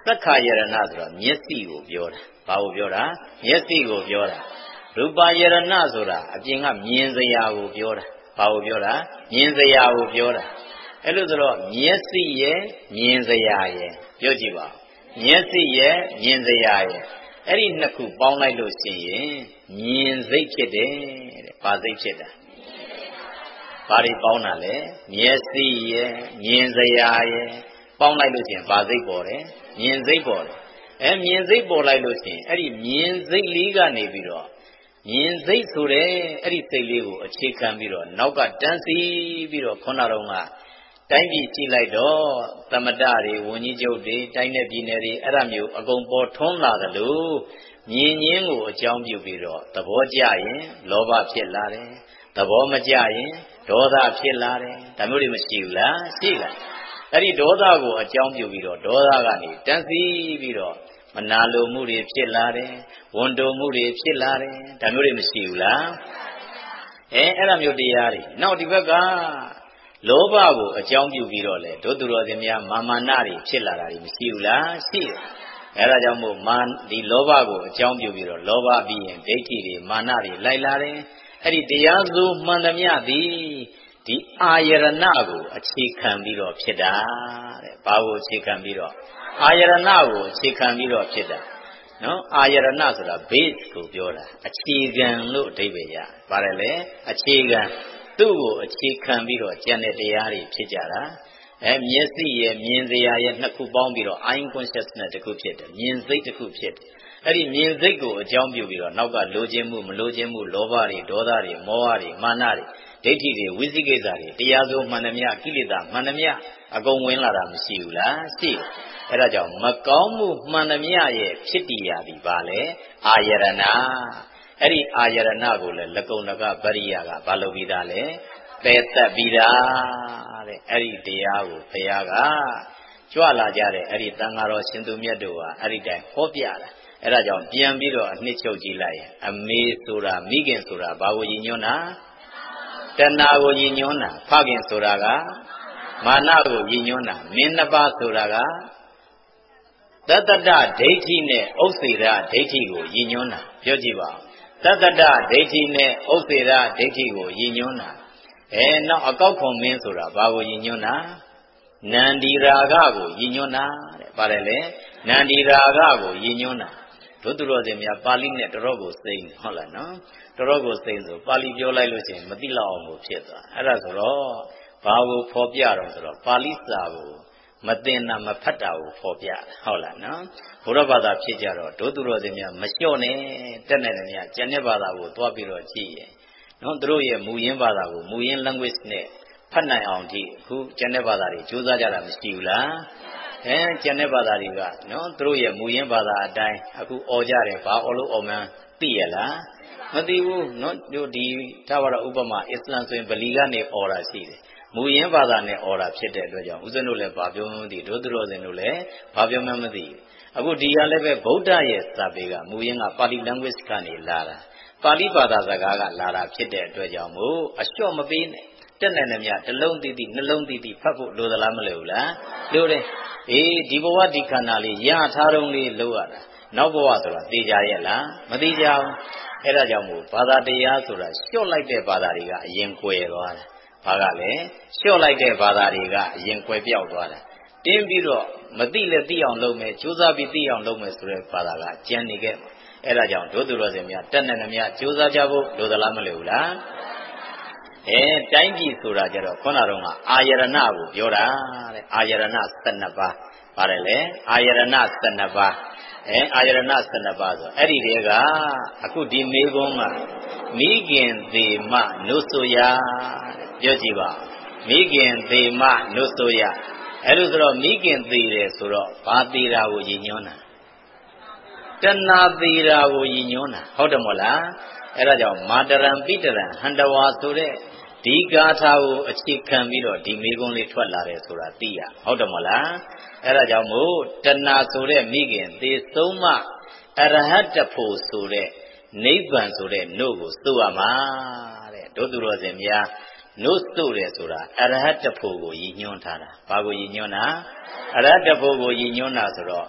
သက္ခာယရဏဆိုတာမျက်စိကိုပြောတာဘာကိုပြောတာမျက်စိကိုပြောတာရူပယရဏဆိုတာအပြင်ကမြင်စရာကိုပြောတာဘာကိုပြောတာမြင်စရာကိုပြောတာအဲ့လိုဆိုတော့မျက်စိရဲ့မြင်စရာရဲ့ပြောကြည့်ပါမျက်စိရဲ့မြင်စရာရဲ့အဲ့ဒီနှစ်ခုပေါင်းလိုက်လို့ရှိရင်မြင်စိတ်ဖြစ်တယ်တဲ့ဘာစိတ်ဖြစ်တာဘာတွေပေါင်းတာလဲမျက်စိရဲ့မြင်စရာရဲ့ပေါင်းလိုက်လို့ရှိရင်ဘာစိတ်ပေါ်တယ်မြင်စိတ်ပေါ်တယ်အဲမြင်စိတ်ပေါ်လိုက်လို့ရှိရင်အဲ့ဒီမြင်စိတ်လေးကနေပြီးတော့မြင်စိတ်ဆိုတဲ့အဲ့ဒီစိတ်လေးကိုအခြေခံပြီးတော့နောက်ကတန်းစီပြီးတော့ခုနတော့ကတိုင်းပြည်ကြည့်လိုက်တော့သမတတွေဝန်ကြီးချုပ်တွေတိုင်းနယ်ပြည်နယ်တွေအဲ့ဒါမျိုးအကုန်ပေါ်ထွန်းလာသလိုမြင်ရင်းကိုအကြောင်းပြုပြီးတော့သဘောကျရင်လောဘဖြစ်လာတယ်သဘောမကျရင်ဒေါသဖြစ်လာတယ်ဒါမျိုးတွေမရှိဘူးလားရှိလားအဲ့ဒီဒေါသကိုအကြောင်းပြုပြီးတော့ဒေါသကနေတန်းစီပြီးတော့မနာလိုမှုတွေဖြစ်လာတယ်ဝန်တိုမှုတွေဖြစ်လာတယ်ဒါမျိုးတွေမရှိဘူးလားအဲအဲ့ဒါမျိုးတရားတွေနောက်ဒီဘက်ကလောဘကိုအကြောင်းပြုပြီးတော့လေဒုသူတော်စင်များမာမာနတွေဖြစ်လာတာတွေမရှိဘူးလားရှိတယ်အဲဒါကြောင့်မို့မာဒီလောဘကိုအကြောင်းပြုပြီးတော့လောဘပြီးရင်ဒိဋ္ဌိတွေမာနတွေလိုက်လာတယ်အဲ့ဒီတရားစုမှန်သမျှသည်ဒီအာယရဏကိုအခြေခံပြီးတော့ဖြစ်တာတဲ့ဘာကိုအခြေခံပြီးတော့အာယရဏကိုအခြေခံပြီးတော့ဖြစ်တာနော်အာယရဏဆိုတာ base ကိုပြောတာအခြေခံလို့အဓိပ္ပာယ်ရပါတယ်လေအခြေခံသူ့ကိုအခြေခံပြီးတော့ကျန်တဲ့တရားတွေဖြစ်ကြတာအဲမျက်စိရဲ့မြင်စရာရဲ့နှစ်ခုပေါင်းပြီးတော့ eye consciousness တစ်ခုဖြစ်တယ်မြင်စိတ်တစ်ခုဖြစ်တယ်အဲ့ဒီမြင်စိတ်ကိုအကြောင်းပြုပြီးတော့နောက်ကလိုချင်မှုမလိုချင်မှုလောဘတွေဒေါသတွေမောဟတွေမာနတွေဒိဋ္ဌိတွေဝိသိကိစ္စတွေတရားစိုးမှန်သမျှကိလေသာမှန်သမျှအကုန်ဝင်လာတာမရှိဘူးလားရှိတယ်အဲ့ဒါကြောင့်မကောင်းမှုမှန်သမျှရဲ့ဖြစ်တည်ရသည်ပါလေအာယရဏအဲ့ဒီအာယရဏကိုလည်းလကုံလကပရိယကဘာလုပ်ပြီးသားလဲပယ်သက်ပြီးသားတဲ့အဲ့ဒီတရားကိုဘုရားကကြွလာကြတဲ့အဲ့ဒီသံဃာတော်ရှင်သူမြတ်တို့ဟာအဲ့ဒီတိုင်ဟောပြတာအဲ့ဒါကြောင့်ပြန်ပြီးတော့အနှစ်ချုပ်ကြည့်လိုက်ရင်အမေဆိုတာမိခင်ဆိုတာဘာကိုရည်ညွှန်းတာတဏှာကိုရည်ညွှန်းတာဖခင်ဆိုတာကမာနကိုရည်ညွှန်းတာမင်းနှစ်ပါးဆိုတာကသတ္တတဒိဋ္ဌိနဲ့ဥစ္စေရဒိဋ္ဌိကိုရည်ညွှန်းတာပြောကြည့်ပါဦးသတ္တတဒိဋ္ဌိနဲ့ဥစ္စေရဒိဋ္ဌိကိုရည်ညွှန်းတာအဲနောက်အကောက်ခွန်မင်းဆိုတာဘာကိုရည်ညွှန်းတာနန္ဒီရာဂကိုရည်ညွှန်းတာတဲ့ပါတယ်လေနန္ဒီရာဂကိုရည်ညွှန်းတာဒုသူတော်စင်များပါဠိနဲ့တော်တော်ကိုစိမ့်ဟုတ်လားနော်တော်တော်ကိုစိမ့်ဆိုပါဠိပြောလိုက်လို့ရှိရင်မသိလောက်အောင်ကိုဖြစ်သွားအဲ့ဒါဆိုတော့ဘာကိုဖော်ပြတော့ဆိုတော့ပါဠိစာကိုမသိတာမဖတ်တာကိုဖော်ပြဟုတ်လားနော်ဘုရားဘာသာဖြစ်ကြတော့ဒုသူတော်စင်များမလျှော့နဲ့တက်နေတယ်များကျန်တဲ့ဘာသာကိုသွားပြီးတော့ကြည့်ရင်နော်သူတို့ရဲ့မူရင်းဘာသာကိုမူရင်း language နဲ့ဖတ်နိုင်အောင်ဒီအခုကျန်တဲ့ဘာသာတွေကြိုးစားကြတာမရှိဘူးလားအဲကျန်တဲ့ဘာသာတွေကနော်သူတို့ရဲ့မူရင်းဘာသာအတိုင်းအခုអော်ကြတယ်ဘာអော်လို့អော်မှန်းသိရလားမသိဘူးနော်တို့ဒီဒါပါတော့ဥပမာအစ္စလမ်ဆိုရင်ဗလီကနေអော်တာရှိတယ်မူရင်းဘာသာနဲ့អော်တာဖြစ်တဲ့အတွက်ကြောင့်ဦးဇင်းတို့လည်းဘာပြောမှမသိဒုသူတော်စင်တို့လည်းဘာပြောမှမသိအခုဒီကလည်းပဲဗုဒ္ဓရဲ့စာပေကမူရင်းကပါဠိ language ကနေလာတာပါဠိဘာသာစကားကလာတာဖြစ်တဲ့အတွက်ကြောင့်မို့အလျှော့မပေးနဲ့တက်နိုင်တယ်များတစ်လုံးတည်တည်နှလုံးတည်တည်ဖတ်ဖို့လိုသလားမလိုဘူးလားလိုတယ်အေးဒီဘဝဒီခန္ဓာလေးရထားတုံးလေးလို့ရတာနောက်ဘဝဆိုတာသိကြရဲ့လားမသိကြဘူးအဲ့ဒါကြောင့်မို့ဘာသာတရားဆိုတာလျှော့လိုက်တဲ့ဘာသာတွေကအရင်ကွယ်သွားတာဘာကလဲလျှော့လိုက်တဲ့ဘာသာတွေကအရင်ကွယ်ပြောက်သွားတာတင်းပြီးတော့မသိလဲသိအောင်လုပ်မယ်ကြိုးစားပြီးသိအောင်လုပ်မယ်ဆိုတဲ့ဘာသာကကျန်နေခဲ့အဲ့ဒါကြောင့်ဒုသူတော်စင်များတက်နေတယ်များကြိုးစားကြဖို့လိုသလားမလိုဘူးလားအဲတိုင်းပြည်ဆိုတာကြတော့ခုနကတော့အာယရဏကိုပြောတာတဲ့အာယရဏ၁၂ပါးပါတယ်လေအာယရဏ၁၂ပါးအဲအာယရဏ၁၂ပါးဆိုအဲ့ဒီတွေကအခုဒီမေကုန်းကမိခင်သေးမနုဆိုရပြောကြည့်ပါမိခင်သေးမနုဆိုရအဲ့လိုဆိုတော့မိခင်သေးတယ်ဆိုတော့ဘာသေးတာကိုရည်ညွှန်းတာတဏှာသေးတာကိုရည်ညွှန်းတာဟုတ်တယ်မို့လားအဲ့ဒါကြောင့်မာတရံပိတရံဟန္တဝါဆိုတဲ့ဒီဂါထာကိုအခြေခံပြီးတော့ဒီမေကုန်းလေးထွက်လာတယ်ဆိုတာသိရဟုတ်တယ်မလားအဲ့ဒါကြောင့်မို့တဏှာဆိုတဲ့မိခင်သေဆုံးမှအရဟတဖို့ဆိုတဲ့နိဗ္ဗာန်ဆိုတဲ့နို့ကိုသို့ရမှာတဲ့ဒုသူတော်စင်များနို့သို့တယ်ဆိုတာအရဟတဖို့ကိုရည်ညွှန်းထားတာဘာကိုရည်ညွှန်းတာအရဟတဖို့ကိုရည်ညွှန်းတာဆိုတော့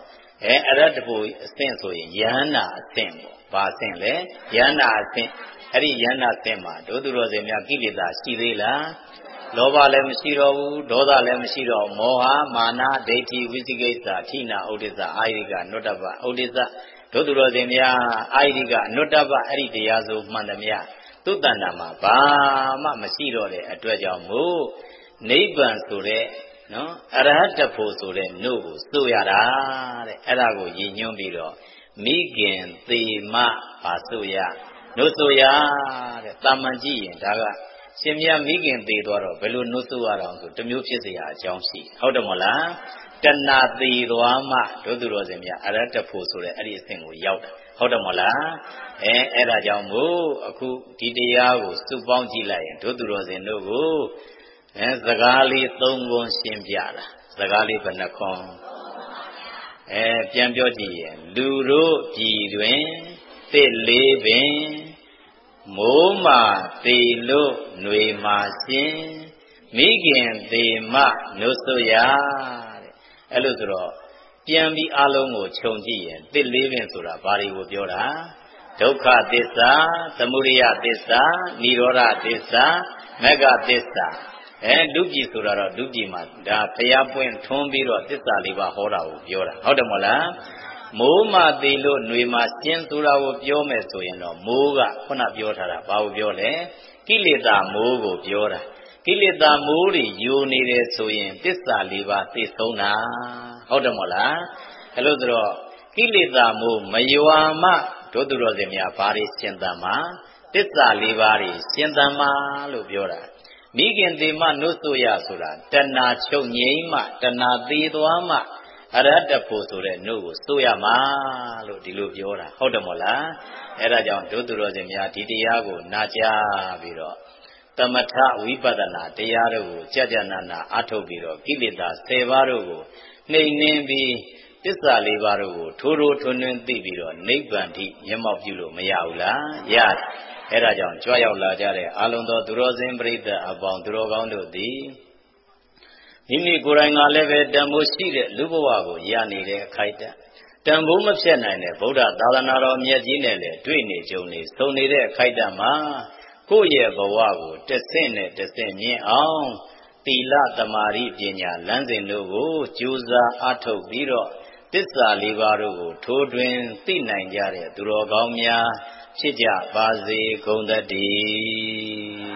အဲအရဟတဖို့အဆင့်ဆိုရင်ယန္နာအဆင့်ပေါ့ဘာအဆင့်လဲယန္နာအဆင့်အဲ့ဒီယန္နာအဆင့်မှာဒုသူတော်စင်များကိလေသာရှိသေးလားလောဘလည်းမရှိတော့ဘူးဒေါသလည်းမရှိတော့မောဟမာနဒိဋ္ဌိဝိသိကိစ္စအထိနာဥဒိစ္စအာယိကနုတ္တပဥဒိစ္စဒုသူတော်စင်များအာယိကအနုတ္တပအဲ့ဒီတရားဆိုမှန်သမျှသူတဏ္ဍာမှာဘာမှမရှိတော့တဲ့အတွက်ကြောင့်မို့နိဗ္ဗာန်ဆိုတဲ့နော်အရဟတဖို့ဆိုတဲ့နှုတ်ကိုစိုးရတာတဲ့အဲ့ဒါကိုရည်ညွှန်းပြီးတော့မိခင်သေမပါစိုးရနှုတ်စိုးရတဲ့တာမန်ကြည့်ရင်ဒါကရှင်မြတ်မိခင်သေသွားတော့ဘယ်လိုနှုတ်စိုးရအောင်ဆိုတစ်မျိုးဖြစ်เสียအကြောင်းရှိဟုတ်တယ်မဟုတ်လားတဏှာသေသွားမှဒုသူတော်စင်မြတ်အရဟတဖို့ဆိုတဲ့အဲ့ဒီအဆင့်ကိုရောက်တာဟုတ်တယ်မဟုတ်လားအဲအဲ့ဒါကြောင့်မို့အခုဒီတရားကိုစုပေါင်းကြည့်လိုက်ရင်ဒုသူတော်စင်တို့ကိုအဲစကားလေးသုံးခွန်းရှင်းပြတာစကားလေးဘယ်နှခွန်းအဲပြန်ပြောကြည့်ရင်လူတို့ပြည်တွင်တစ်လေးပင်မိုးမာသေလို့ຫນွေမာရှင်မိခင်သေမနှုတ်ဆွရတဲ့အဲ့လိုဆိုတော့ပြန်ပြီးအလုံးကိုခြုံကြည့်ရင်တစ်လေးပင်ဆိုတာဘာတွေကိုပြောတာဒုက္ခသစ္စာသမုဒယသစ္စာនិရောဓသစ္စာမဂ္ဂသစ္စာအဲဒုပြည်ဆိုတာတော့ဒုပြည်မှာဒါဘုရားပွင့်ထွန်းပြီးတော့သစ္စာလေးပါဟောတာကိုပြောတာဟုတ်တယ်မဟုတ်လားမိုးမသေးလို့ຫນွေမှာရှင်းဆိုတာကိုပြောမယ်ဆိုရင်တော့မိုးကခုနပြောထားတာဘာကိုပြောလဲကိလေသာမိုးကိုပြောတာကိလေသာမိုးတွေယိုနေတယ်ဆိုရင်သစ္စာလေးပါသိဆုံးတာဟုတ်တယ်မဟုတ်လားအဲလို့ဆိုတော့ကိလေသာမိုးမယွာမှဒုသူတော်စင်များဘာတွေရှင်းတမ်းမှာသစ္စာလေးပါးတွေရှင်းတမ်းမှာလို့ပြောတာမိခင်သေမနှုတ်ဆိုရဆိုတာတဏှာချုပ်ငြိမ်းမှတဏှာသေးသွားမှအရဟတဖို့ဆိုတဲ့နှုတ်ကိုစိုးရမှာလို့ဒီလိုပြောတာဟုတ်တယ်မို့လားအဲဒါကြောင့်ဒုသူတော်စင်များဒီတရားကိုနာကြားပြီးတော့သမထဝိပဿနာတရားတို့ကိုကြကြနာနာအထုတ်ပြီးတော့ကိလေသာ၁၀ပါးတို့ကိုနှိမ်နှင်းပြီးသစ္စာလေးပါးတို့ကိုထိုးထိုးထွန်းထွန်းသိပြီးတော့နိဗ္ဗာန်ထိမျက်မှောက်ပြုလို့မရဘူးလားရတယ်အဲဒါကြောင့်ကြွရောက်လာကြတဲ့အာလုံတော်သူတော်စင်ပရိသတ်အပေါင်းသူတော်ကောင်းတို့သည်မိမိကိုယ်တိုင်ကလည်းပဲတန်ဖိုးရှိတဲ့လူဘဝကိုရနေတဲ့အခိုက်အတန့်တန်ဖိုးမဖြတ်နိုင်တဲ့ဗုဒ္ဓသာသနာတော်မြတ်ကြီးနဲ့လည်းတွေ့နေကြုံနေဆုံနေတဲ့အခိုက်အတန့်မှာကိုယ့်ရဲ့ဘဝကိုတစ်ဆင့်နဲ့တစ်ဆင့်မြင့်အောင်သီလသမာဓိပညာလမ်းစဉ်တို့ကိုကြိုးစားအားထုတ်ပြီးတော့သစ္စာလေးပါးတို့ကိုထိုးထွင်းသိနိုင်ကြတဲ့သူတော်ကောင်းများဖြစ်ကြပါစေကုန်သတည်း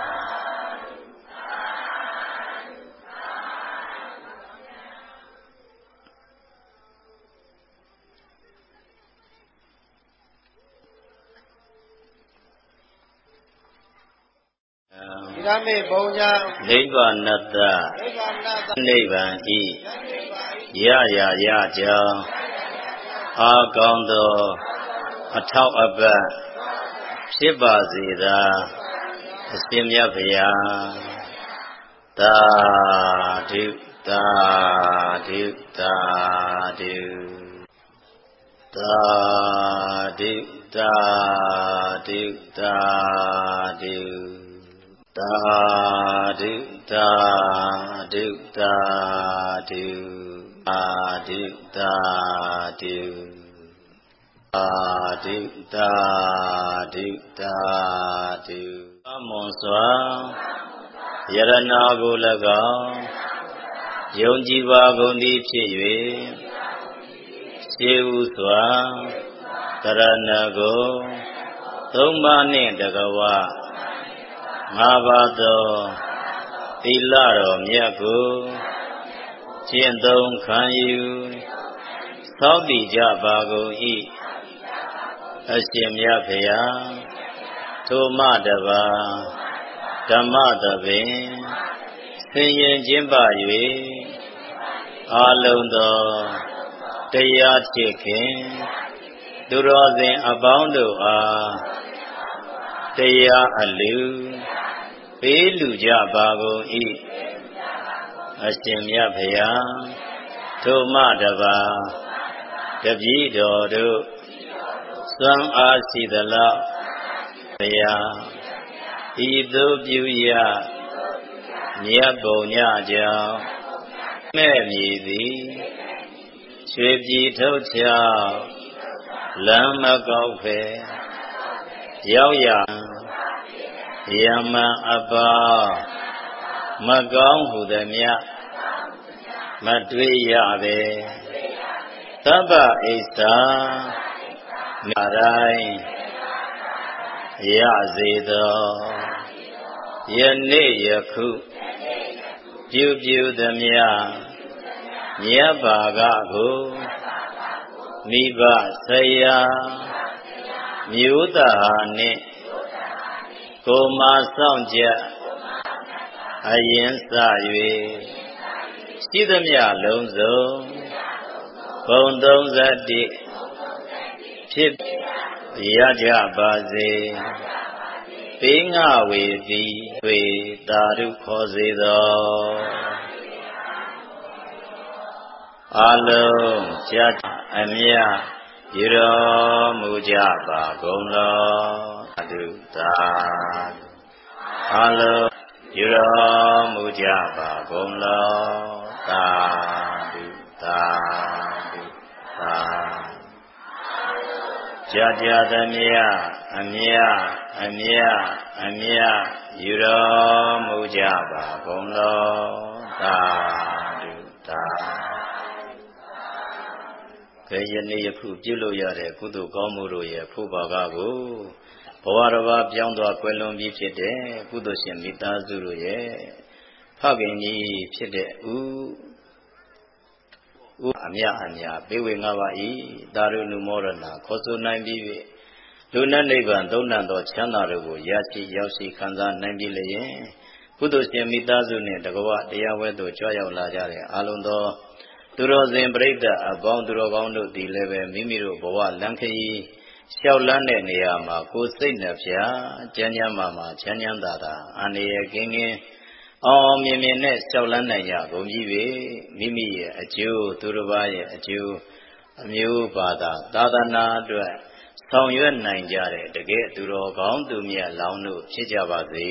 ဒီကမေဘုံညာနိဗ္ဗာန်တ္တနိဗ္ဗာန်ဤရရာရကြောင်းအာကောင်းသောအထောက်အပံ့ဖြစ်ပါစေသာအရှင်မြတ်ဗျာသာဓုသာဓုသာဓုသာဓုသာဓုသာဓုသာဓုသာဓုသာဓုသာဓုသာဓုသာဓုသာဓုသာဓုအမွန်စွာယရနာကို၎င်းယုံကြည်ပါကုန်သည်ဖြစ်၍ရှေးဥစွာတရဏဂုံသုံးပါးနှင့်တကဝငါးပါးသောသီလတော်မြတ်ကိုကျင့်သုံးခံယူသောက်တည်ကြပါကုန်၏အရှင်မြတ်ဗျာထိုမှတပါဓမ္မသဘင်ဆင်ရင်ကျင်းပ၍အာလုံသောတရားဖြစ်ခင်သူတော်စင်အပေါင်းတို့အားတရားအလူပေးလူကြပါကုန်၏အရှင်မြတ်ဗျာထိုမှတပါတပည့်တော်တို့စွမ်းအားရှိသလောက်ဗျာဤသို့ပြုရမြတ်ဘုံညကြောင့်မဲ့မြည်သည်ရွှေပြည်ထုတ်ချောက်လမ်းမကောက်ဖဲရောက်ရယမန်အပါမကောင်းဟုသည်မြတ်မတွေ့ရပဲသဗ္ဗဣစ္ဆာနာတိုင်းရစေသောယနေ့ယခုပြုပြုသည်မြတ်မြတ်ဘာကကိုမိဘဆရာမျိုးသားနှင့်ကိုမဆောင်ချက်အရင်စ၍ရှိသမျှလုံးစုံဘုံသုံးဆယ်တိဖြစ်ရကြပါစေပေငှဝေတိဝေတာရုခေါ်စေသောအလုံးကြအမြတ်ယူတော်မူကြပါကုန်လောသုသာအလုံးယူတော်မူကြပါကုန်လောသာသုသာသုသာကြကြသမျှအမြတ်အမြတ်အမြတ်ယူတော်မူကြပါကုန်လောသာသုသာကဲယနေ့ယခုပြုလို့ရတဲ့ကုသိုလ်ကောင်းမှုတို့ရဲ့ဖို့ပါကကိုဘဝတစ်ပါးပြောင်းသွားကွယ်လွန်ပြီးဖြစ်တဲ့ကုသိုလ်ရှင်မိသားစုတို့ရဲ့ဖခင်ကြီးဖြစ်တဲ့ဥဥအမြအမြပေးဝေငါပါ၏သာရုဏုမောရဏခေါ်ဆိုနိုင်ပြီးလူနဲ့နိဗ္ဗာန်သုံးနံသောချမ်းသာတို့ကိုရရှိရောက်ရှိခံစားနိုင်ပြီလျင်ကုသိုလ်ရှင်မိသားစုနှင့်တကဝတရားဝဲသို့ကြွရောက်လာကြတဲ့အာလုံးသောသူတော်စင်ပြိဿအပေါင်းသူတော်ကောင်းတို့သည်လည်းပဲမိမိတို့ဘဝလမ်းခရီးလျှောက်လန်းတဲ့နေရာမှာကိုယ်စိတ်နှဖျားကျမ်းကျမ်းမာမာချမ်းချမ်းသာသာအန္တရာယ်ကင်းကင်းအောင်အောင်မြင်မြင်နဲ့လျှောက်လန်းနိုင်ကြကုန်ပြီပဲမိမိရဲ့အကျိုးသူတစ်ပါးရဲ့အကျိုးအမျိုးဘာသာသာသနာအတွက်ဆောင်ရွက်နိုင်ကြတဲ့တကယ်သူတော်ကောင်းသူမြတ်လောင်းတို့ဖြစ်ကြပါစေ